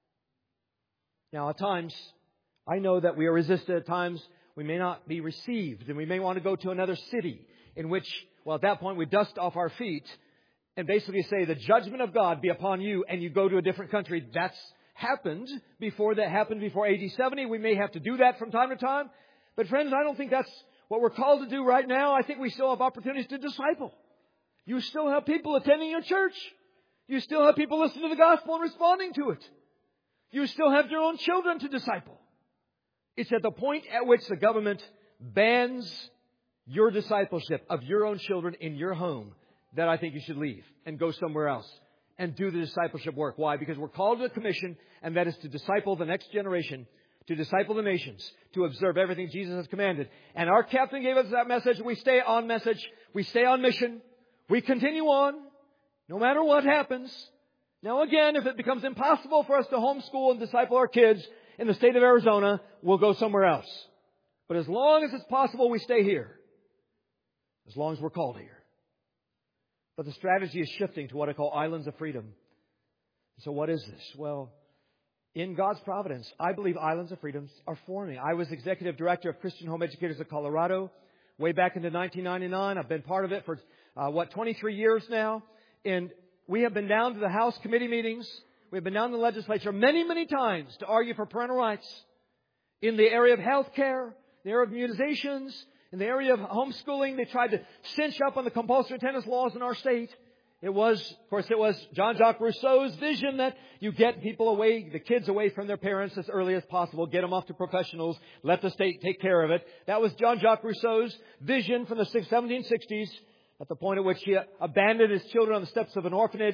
Now, at times, I know that we are resisted. At times, we may not be received. And we may want to go to another city in which, well, at that point, we dust off our feet and basically say, the judgment of God be upon you, and you go to a different country. That's happened before. That happened before AD 70. We may have to do that from time to time. But friends, I don't think that's what we're called to do right now. I think we still have opportunities to disciple. You still have people attending your church. You still have people listening to the gospel and responding to it. You still have your own children to disciple. It's at the point at which the government bans your discipleship of your own children in your home that I think you should leave and go somewhere else and do the discipleship work. Why? Because we're called to a commission, and that is to disciple the next generation, to disciple the nations, to observe everything Jesus has commanded. And our captain gave us that message. We stay on message. We stay on mission. We continue on, no matter what happens. Now again, if it becomes impossible for us to homeschool and disciple our kids in the state of Arizona, we'll go somewhere else. But as long as it's possible, we stay here. As long as we're called here. But the strategy is shifting to what I call islands of freedom. So what is this? Well, in God's providence, I believe islands of freedom are forming. I was executive director of Christian Home Educators of Colorado way back into 1999. I've been part of it for, 23 years now. And we have been down to the House committee meetings. We've been down to the legislature many, many times to argue for parental rights in the area of health care, the area of immunizations, in the area of homeschooling. They tried to cinch up on the compulsory attendance laws in our state. It was Jean-Jacques Rousseau's vision that you get people away, the kids away from their parents as early as possible, get them off to professionals, let the state take care of it. That was Jean-Jacques Rousseau's vision from the 1760s, at the point at which he abandoned his children on the steps of an orphanage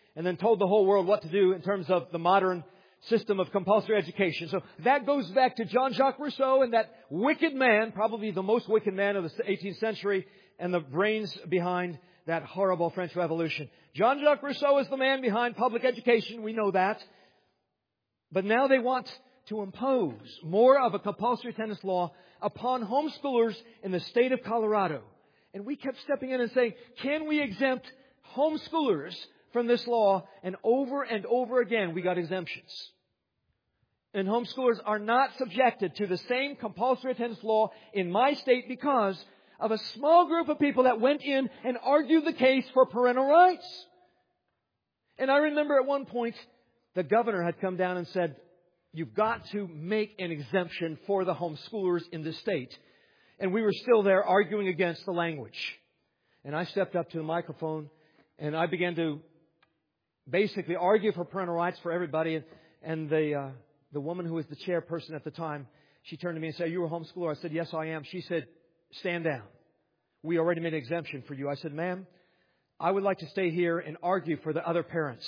and then told the whole world what to do in terms of the modern system of compulsory education. So that goes back to Jean-Jacques Rousseau and that wicked man, probably the most wicked man of the 18th century, and the brains behind that horrible French Revolution. Jean-Jacques Rousseau is the man behind public education. We know that. But now they want to impose more of a compulsory attendance law upon homeschoolers in the state of Colorado. And we kept stepping in and saying, can we exempt homeschoolers from this law? And over again, we got exemptions. And homeschoolers are not subjected to the same compulsory attendance law in my state because of a small group of people that went in and argued the case for parental rights. And I remember at one point, the governor had come down and said, you've got to make an exemption for the homeschoolers in this state. And we were still there arguing against the language. And I stepped up to the microphone and I began to basically argue for parental rights for everybody. And the woman who was the chairperson at the time, she turned to me and said, are you a homeschooler? I said, yes, I am. She said, stand down. We already made an exemption for you. I said, ma'am, I would like to stay here and argue for the other parents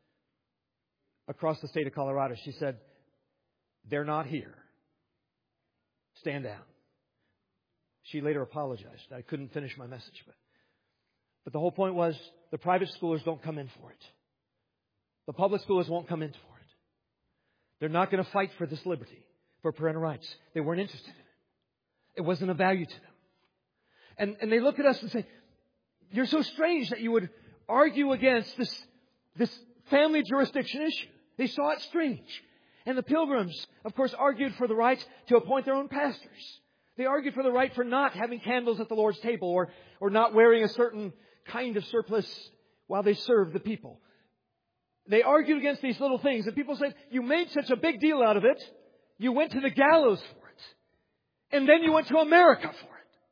across the state of Colorado. She said, they're not here. Stand down. She later apologized. I couldn't finish my message. But the whole point was the private schoolers don't come in for it. The public schoolers won't come in for it. They're not going to fight for this liberty, for parental rights. They weren't interested in it. It wasn't of value to them. And they look at us and say, you're so strange that you would argue against this family jurisdiction issue. They saw it strange. And the Pilgrims, of course, argued for the right to appoint their own pastors. They argued for the right for not having candles at the Lord's table or not wearing a certain kind of surplice while they served the people. They argued against these little things. And people said, you made such a big deal out of it. You went to the gallows for it. And then you went to America for it.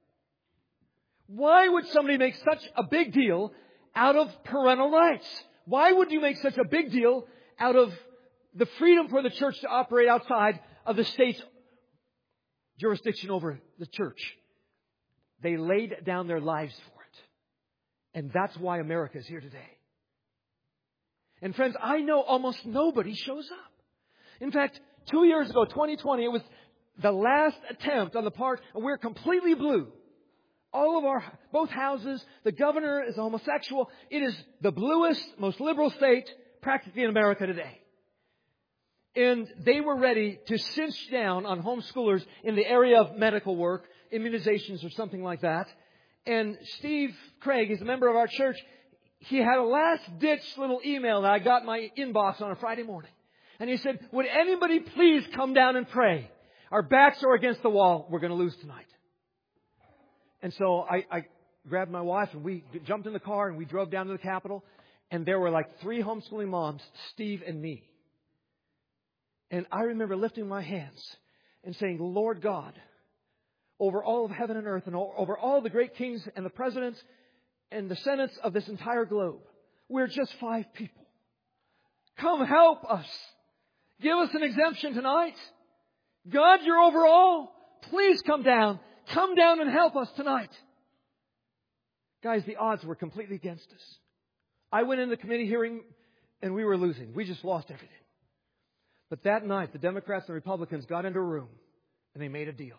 Why would somebody make such a big deal out of parental rights? Why would you make such a big deal out of the freedom for the church to operate outside of the state's jurisdiction over the church? They laid down their lives for it. And that's why America is here today. And friends, I know almost nobody shows up. In fact, 2 years ago, 2020, it was the last attempt on the part, and we're completely blue. Both houses, the governor is a homosexual. It is the bluest, most liberal state practically in America today. And they were ready to cinch down on homeschoolers in the area of medical work, immunizations or something like that. And Steve Craig is a member of our church. He had a last-ditch little email that I got in my inbox on a Friday morning. And he said, would anybody please come down and pray? Our backs are against the wall. We're going to lose tonight. And so I grabbed my wife and we jumped in the car and we drove down to the Capitol. And there were like 3 homeschooling moms, Steve and me. And I remember lifting my hands and saying, Lord God, over all of heaven and earth and over all the great kings and the presidents and the senates of this entire globe, we're just 5 people. Come help us. Give us an exemption tonight. God, you're over all. Please come down. Come down and help us tonight. Guys, the odds were completely against us. I went in the committee hearing and we were losing. We just lost everything. But that night, the Democrats and Republicans got into a room and they made a deal.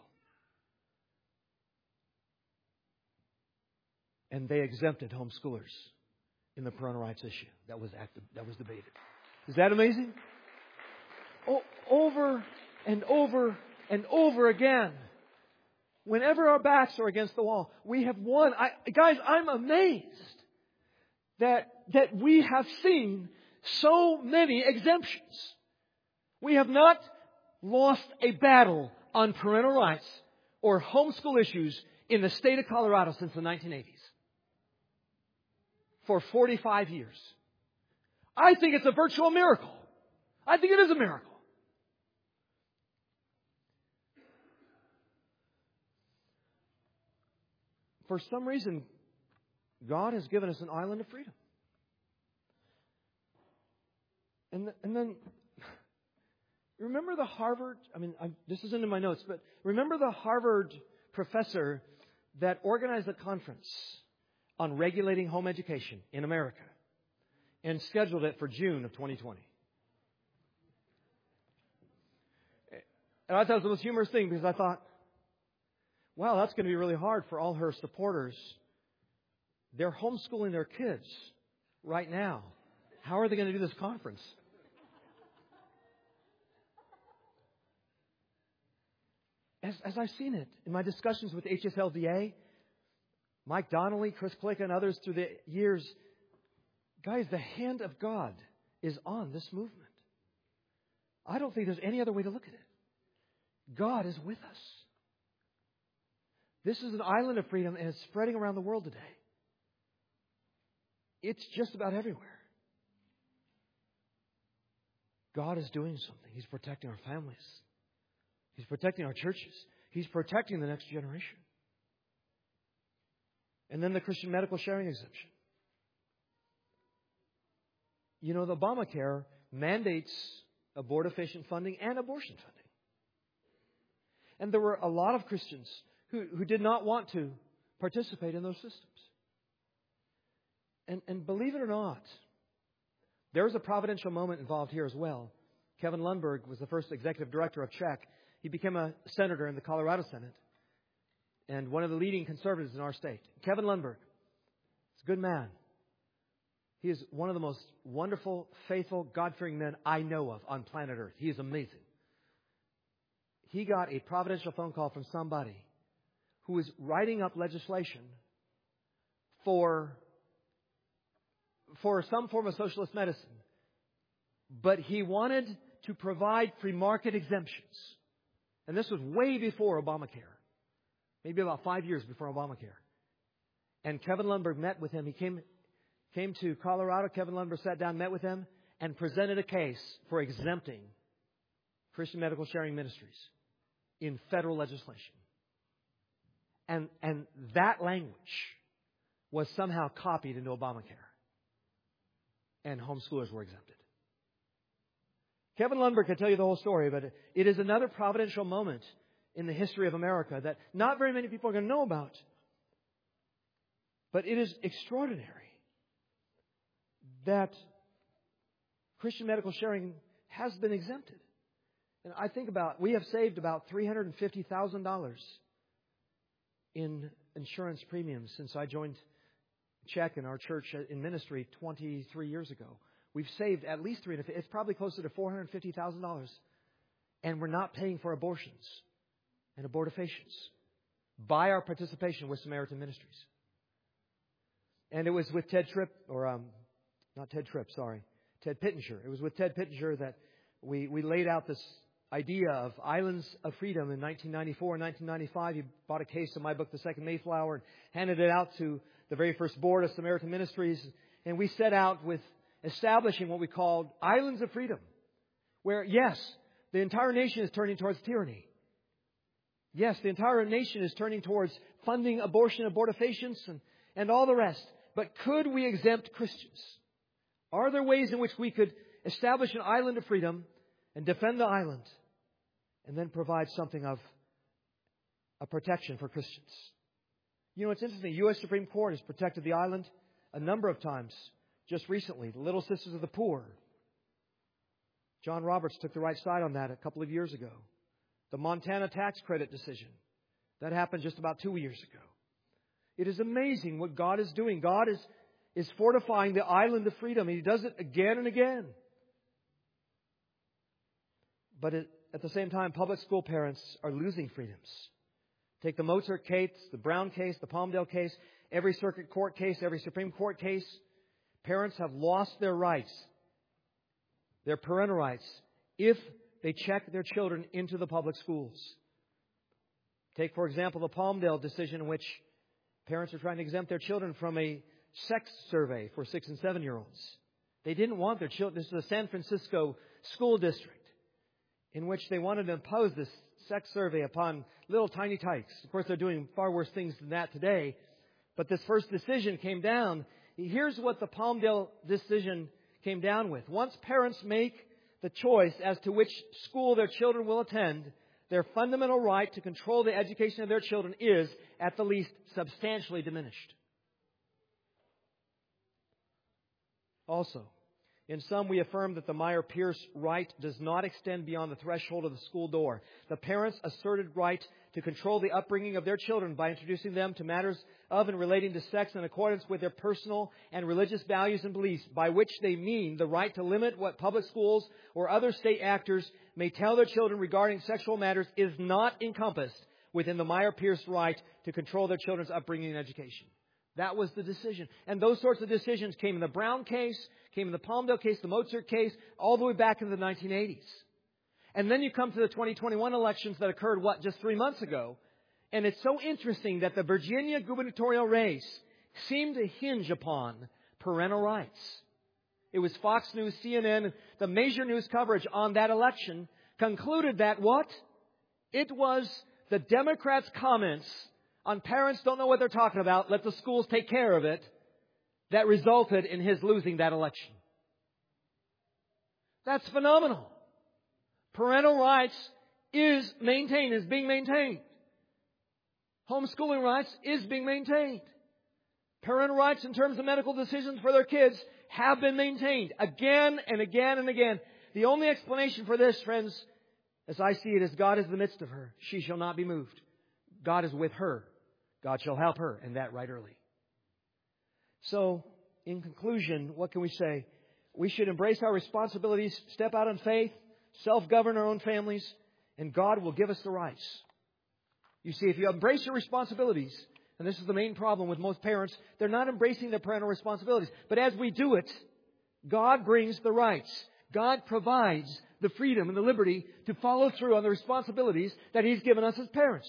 And they exempted homeschoolers in the parental rights issue that was debated. Is that amazing? Over and over and over again. Whenever our backs are against the wall, we have won. Guys, I'm amazed that we have seen so many exemptions. We have not lost a battle on parental rights or homeschool issues in the state of Colorado since the 1980s. For 45 years. I think it's a virtual miracle. I think it is a miracle. For some reason, God has given us an island of freedom. And then, remember the Harvard, this isn't in my notes, but remember the Harvard professor that organized a conference on regulating home education in America. and scheduled it for June of 2020. And I thought it was the most humorous thing because I thought, wow, that's going to be really hard for all her supporters. They're homeschooling their kids right now. How are they going to do this conference? As I've seen it in my discussions with HSLDA, Mike Donnelly, Chris Klick, and others through the years, guys, the hand of God is on this movement. I don't think there's any other way to look at it. God is with us. This is an island of freedom, and it's spreading around the world today. It's just about everywhere. God is doing something. He's protecting our families. He's protecting our churches. He's protecting the next generation. And then the Christian medical sharing exemption. You know, the Obamacare mandates abortifacient funding and abortion funding. And there were a lot of Christians who did not want to participate in those systems. And believe it or not, there was a providential moment involved here as well. Kevin Lundberg was the first executive director of CHEC. He became a senator in the Colorado Senate and one of the leading conservatives in our state. Kevin Lundberg is a good man. He is one of the most wonderful, faithful, God-fearing men I know of on planet Earth. He is amazing. He got a providential phone call from somebody who was writing up legislation for some form of socialist medicine. But he wanted to provide free market exemptions. And this was way before Obamacare. Maybe about 5 years before Obamacare. And Kevin Lundberg met with him. He came to Colorado. Kevin Lundberg sat down, met with him, and presented a case for exempting Christian medical sharing ministries in federal legislation. And that language was somehow copied into Obamacare. And homeschoolers were exempted. Kevin Lundberg can tell you the whole story, but it is another providential moment in the history of America that not very many people are going to know about. But it is extraordinary that Christian medical sharing has been exempted. And I think we have saved about $350,000 in insurance premiums since I joined CHEC in our church in ministry 23 years ago. We've saved at least it's probably closer to $450,000. And we're not paying for abortions and abortifacients by our participation with Samaritan Ministries. And it was with Ted Pittenger. It was with Ted Pittenger that we laid out this idea of islands of freedom in 1994 and 1995. He bought a case of my book, The Second Mayflower, and handed it out to the very first board of Samaritan Ministries. And we set out with establishing what we called islands of freedom, where, yes, the entire nation is turning towards tyranny. Yes, the entire nation is turning towards funding abortion, abortifacients, and all the rest. But could we exempt Christians? Are there ways in which we could establish an island of freedom and defend the island and then provide something of a protection for Christians? You know, it's interesting. The U.S. Supreme Court has protected the island a number of times. Just recently, the Little Sisters of the Poor. John Roberts took the right side on that a couple of years ago. The Montana tax credit decision. That happened just about 2 years ago. It is amazing what God is doing. God is fortifying the island of freedom. He does it again and again. But at the same time, public school parents are losing freedoms. Take the Mozart case, the Brown case, the Palmdale case, every circuit court case, every Supreme Court case. Parents have lost their rights, their parental rights, if they check their children into the public schools. Take, for example, the Palmdale decision in which parents are trying to exempt their children from a sex survey for 6- and 7-year-olds. They didn't want their children. This is a San Francisco school district in which they wanted to impose this sex survey upon little tiny tykes. Of course, they're doing far worse things than that today. But this first decision came down. Here's what the Palmdale decision came down with. Once parents make the choice as to which school their children will attend, their fundamental right to control the education of their children is, at the least, substantially diminished. Also, In sum, we affirm that the Meyer-Pierce right does not extend beyond the threshold of the school door. The parents' asserted right to control the upbringing of their children by introducing them to matters of and relating to sex in accordance with their personal and religious values and beliefs, by which they mean the right to limit what public schools or other state actors may tell their children regarding sexual matters, is not encompassed within the Meyer-Pierce right to control their children's upbringing and education. That was the decision. And those sorts of decisions came in the Brown case, came in the Palmdale case, the Mozart case, all the way back in the 1980s. And then you come to the 2021 elections that occurred, just 3 months ago. And it's so interesting that the Virginia gubernatorial race seemed to hinge upon parental rights. It was Fox News, CNN, the major news coverage on that election concluded that what? It was the Democrats' comments on parents don't know what they're talking about, let the schools take care of it, that resulted in his losing that election. That's phenomenal. Parental rights is being maintained. Homeschooling rights is being maintained. Parental rights in terms of medical decisions for their kids have been maintained again and again and again. The only explanation for this, friends, as I see it, is God is in the midst of her. She shall not be moved. God is with her. God shall help her, and that right early. So, in conclusion, what can we say? We should embrace our responsibilities, step out in faith, self-govern our own families, and God will give us the rights. You see, if you embrace your responsibilities, and this is the main problem with most parents, they're not embracing their parental responsibilities. But as we do it, God brings the rights. God provides the freedom and the liberty to follow through on the responsibilities that He's given us as parents.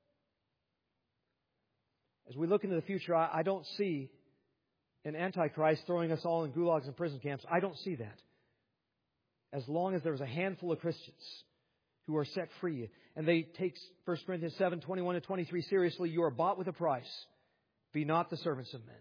As we look into the future, I don't see an Antichrist throwing us all in gulags and prison camps. I don't see that. As long as there's a handful of Christians who are set free and they take 1 Corinthians 7:21-23 seriously, you are bought with a price. Be not the servants of men.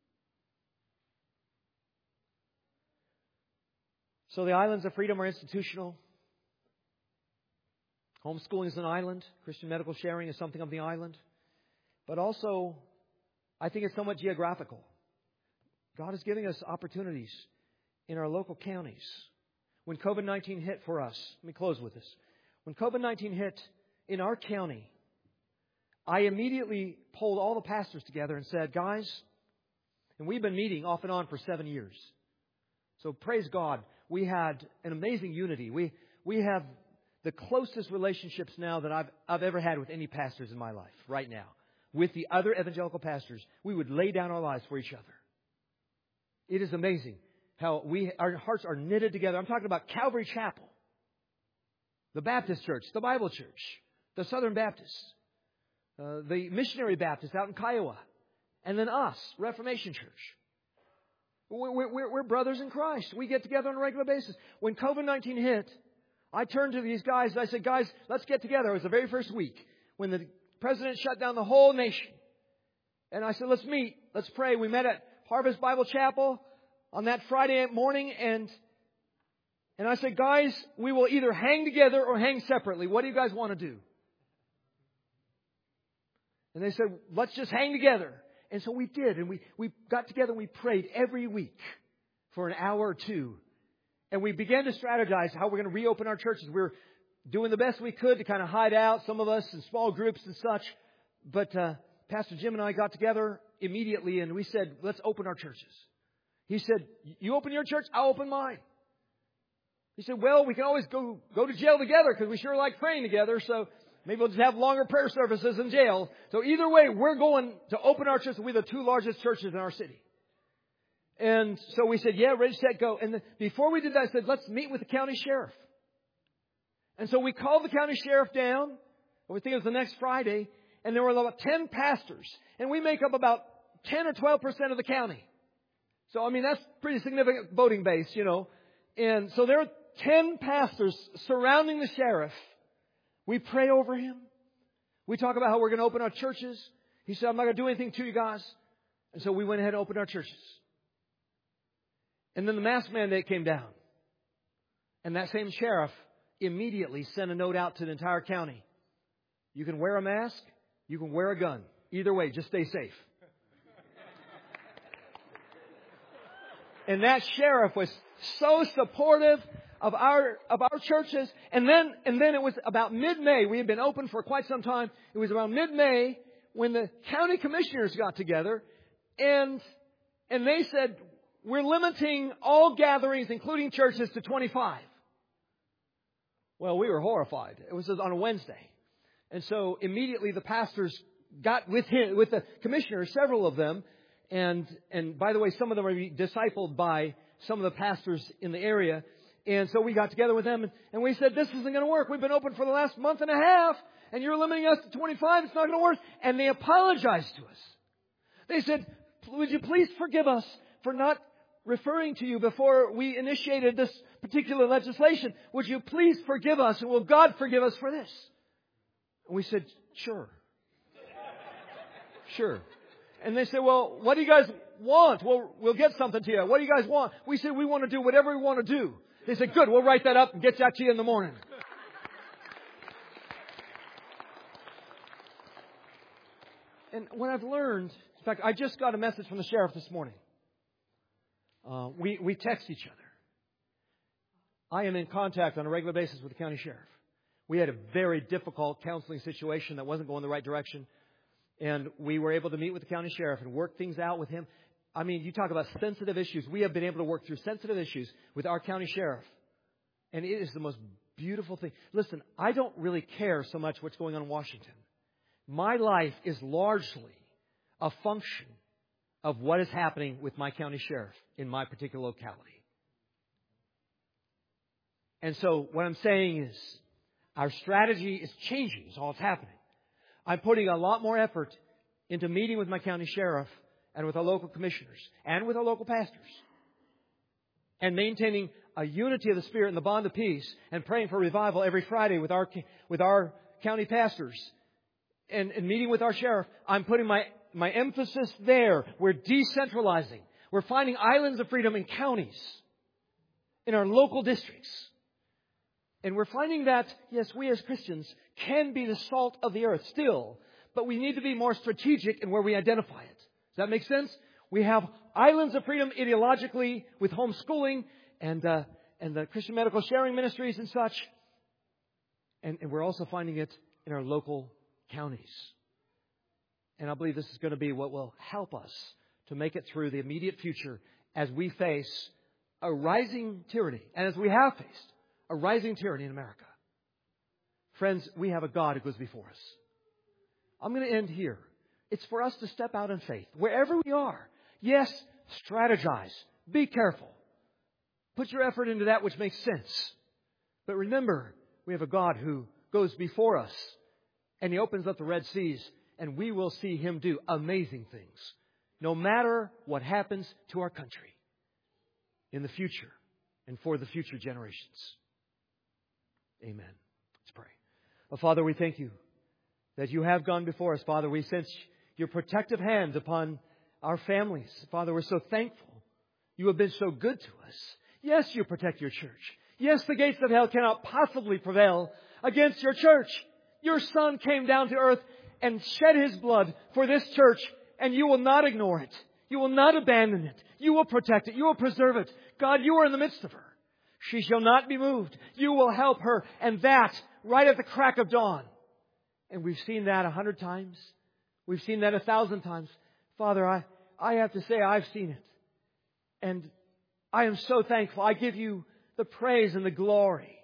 So the islands of freedom are institutional. Homeschooling is an island. Christian medical sharing is something of the island. But also, I think it's somewhat geographical. God is giving us opportunities in our local counties. When COVID-19 hit for us, let me close with this. When COVID-19 hit in our county, I immediately pulled all the pastors together and said, guys, and we've been meeting off and on for 7 years. So praise God, we had an amazing unity. We have the closest relationships now that I've ever had with any pastors in my life right now. With the other evangelical pastors, we would lay down our lives for each other. It is amazing how our hearts are knitted together. I'm talking about Calvary Chapel, the Baptist Church, the Bible Church, the Southern Baptists, the Missionary Baptists out in Kiowa, and then us, Reformation Church. We're brothers in Christ. We get together on a regular basis. When COVID-19 hit, I turned to these guys and I said, guys, let's get together. It was the very first week when the President shut down the whole nation. And I said, let's meet. Let's pray. We met at Harvest Bible Chapel on that Friday morning. And I said, guys, we will either hang together or hang separately. What do you guys want to do? And they said, let's just hang together. And so we did. And we got together and we prayed every week for an hour or two. And we began to strategize how we're going to reopen our churches. We were doing the best we could to kind of hide out, some of us in small groups and such. But Pastor Jim and I got together immediately and we said, let's open our churches. He said, you open your church, I'll open mine. He said, well, we can always go to jail together because we sure like praying together. So maybe we'll just have longer prayer services in jail. So either way, we're going to open our church. We're the 2 largest churches in our city. And so we said, yeah, ready, set, go. And then before we did that, I said, let's meet with the county sheriff. And so we called the county sheriff down. We think it was the next Friday. And there were about 10 pastors. And we make up about 10 or 12% of the county. So, I mean, that's pretty significant voting base, you know. And so there are 10 pastors surrounding the sheriff. We pray over him. We talk about how we're going to open our churches. He said, I'm not going to do anything to you guys. And so we went ahead and opened our churches. And then the mask mandate came down. And that same sheriff immediately sent a note out to the entire county. You can wear a mask. You can wear a gun. Either way, just stay safe. And that sheriff was so supportive of our churches. And then it was about mid-May. We had been open for quite some time. It was around mid-May when the county commissioners got together and they said, we're limiting all gatherings, including churches, to 25. Well, we were horrified. It was on a Wednesday. And so immediately the pastors got with the commissioners, several of them. And by the way, some of them are discipled by some of the pastors in the area. And so we got together with them and we said, this isn't going to work. We've been open for the last month and a half and you're limiting us to 25. It's not going to work. And they apologized to us. They said, would you please forgive us for not referring to you before we initiated this particular legislation? Would you please forgive us and will God forgive us for this? And we said, sure. Sure. And they said, well, what do you guys want? We'll get something to you. What do you guys want? We said, we want to do whatever we want to do. They said, good, we'll write that up and get that to you in the morning. And what I've learned, in fact, I just got a message from the sheriff this morning. We text each other. I am in contact on a regular basis with the county sheriff. We had a very difficult counseling situation that wasn't going the right direction. And we were able to meet with the county sheriff and work things out with him. I mean, you talk about sensitive issues. We have been able to work through sensitive issues with our county sheriff. And it is the most beautiful thing. Listen, I don't really care so much what's going on in Washington. My life is largely a function of what is happening with my county sheriff in my particular locality. And so what I'm saying is our strategy is changing. It's all that's happening. I'm putting a lot more effort into meeting with my county sheriff and with our local commissioners and with our local pastors and maintaining a unity of the Spirit and the bond of peace and praying for revival every Friday with our county pastors and meeting with our sheriff. I'm putting my emphasis there. We're decentralizing. We're finding islands of freedom in counties, in our local districts. And we're finding that, yes, we as Christians can be the salt of the earth still, but we need to be more strategic in where we identify it. Does that make sense? We have islands of freedom ideologically with homeschooling and the Christian medical sharing ministries and such. And we're also finding it in our local counties. And I believe this is going to be what will help us to make it through the immediate future as we face a rising tyranny, and as we have faced a rising tyranny in America. Friends, we have a God who goes before us. I'm going to end here. It's for us to step out in faith, wherever we are. Yes, strategize. Be careful. Put your effort into that which makes sense. But remember, we have a God who goes before us, and He opens up the Red Seas, and we will see Him do amazing things, no matter what happens to our country in the future and for the future generations. Amen. Let's pray. Well, Father, we thank You that You have gone before us. Father, we sense Your protective hand upon our families. Father, we're so thankful. You have been so good to us. Yes, You protect Your church. Yes, the gates of hell cannot possibly prevail against Your church. Your Son came down to earth and shed His blood for this church, and You will not ignore it. You will not abandon it. You will protect it. You will preserve it. God, You are in the midst of her. She shall not be moved. You will help her, and that right at the crack of dawn. And we've seen that 100 times. We've seen that 1,000 times. Father, I have to say I've seen it. And I am so thankful. I give You the praise and the glory.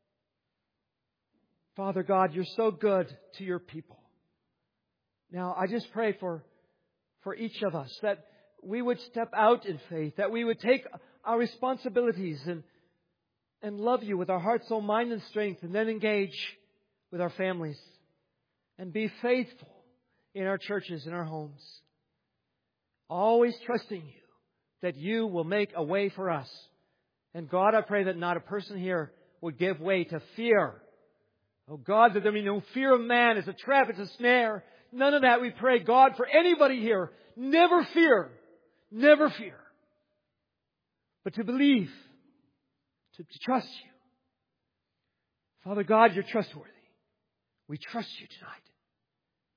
Father God, You're so good to Your people. Now, I just pray for each of us that we would step out in faith, that we would take our responsibilities and love You with our heart, soul, mind, and strength, and then engage with our families and be faithful in our churches, in our homes. Always trusting You that You will make a way for us. And God, I pray that not a person here would give way to fear. Oh God, that there be no fear of man. It's a trap, it's a snare. None of that we pray, God, for anybody here. Never fear. Never fear. But to believe. To trust You. Father God, You're trustworthy. We trust You tonight.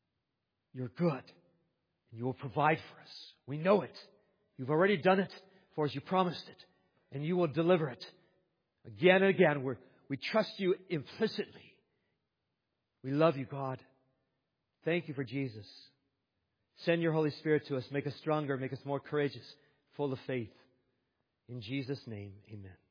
You're good. And You will provide for us. We know it. You've already done it. For as you promised it, and you will deliver it. Again and again, we trust you implicitly. We love you, God. Thank you for Jesus. Send your Holy Spirit to us. Make us stronger. Make us more courageous, full of faith. In Jesus' name, amen.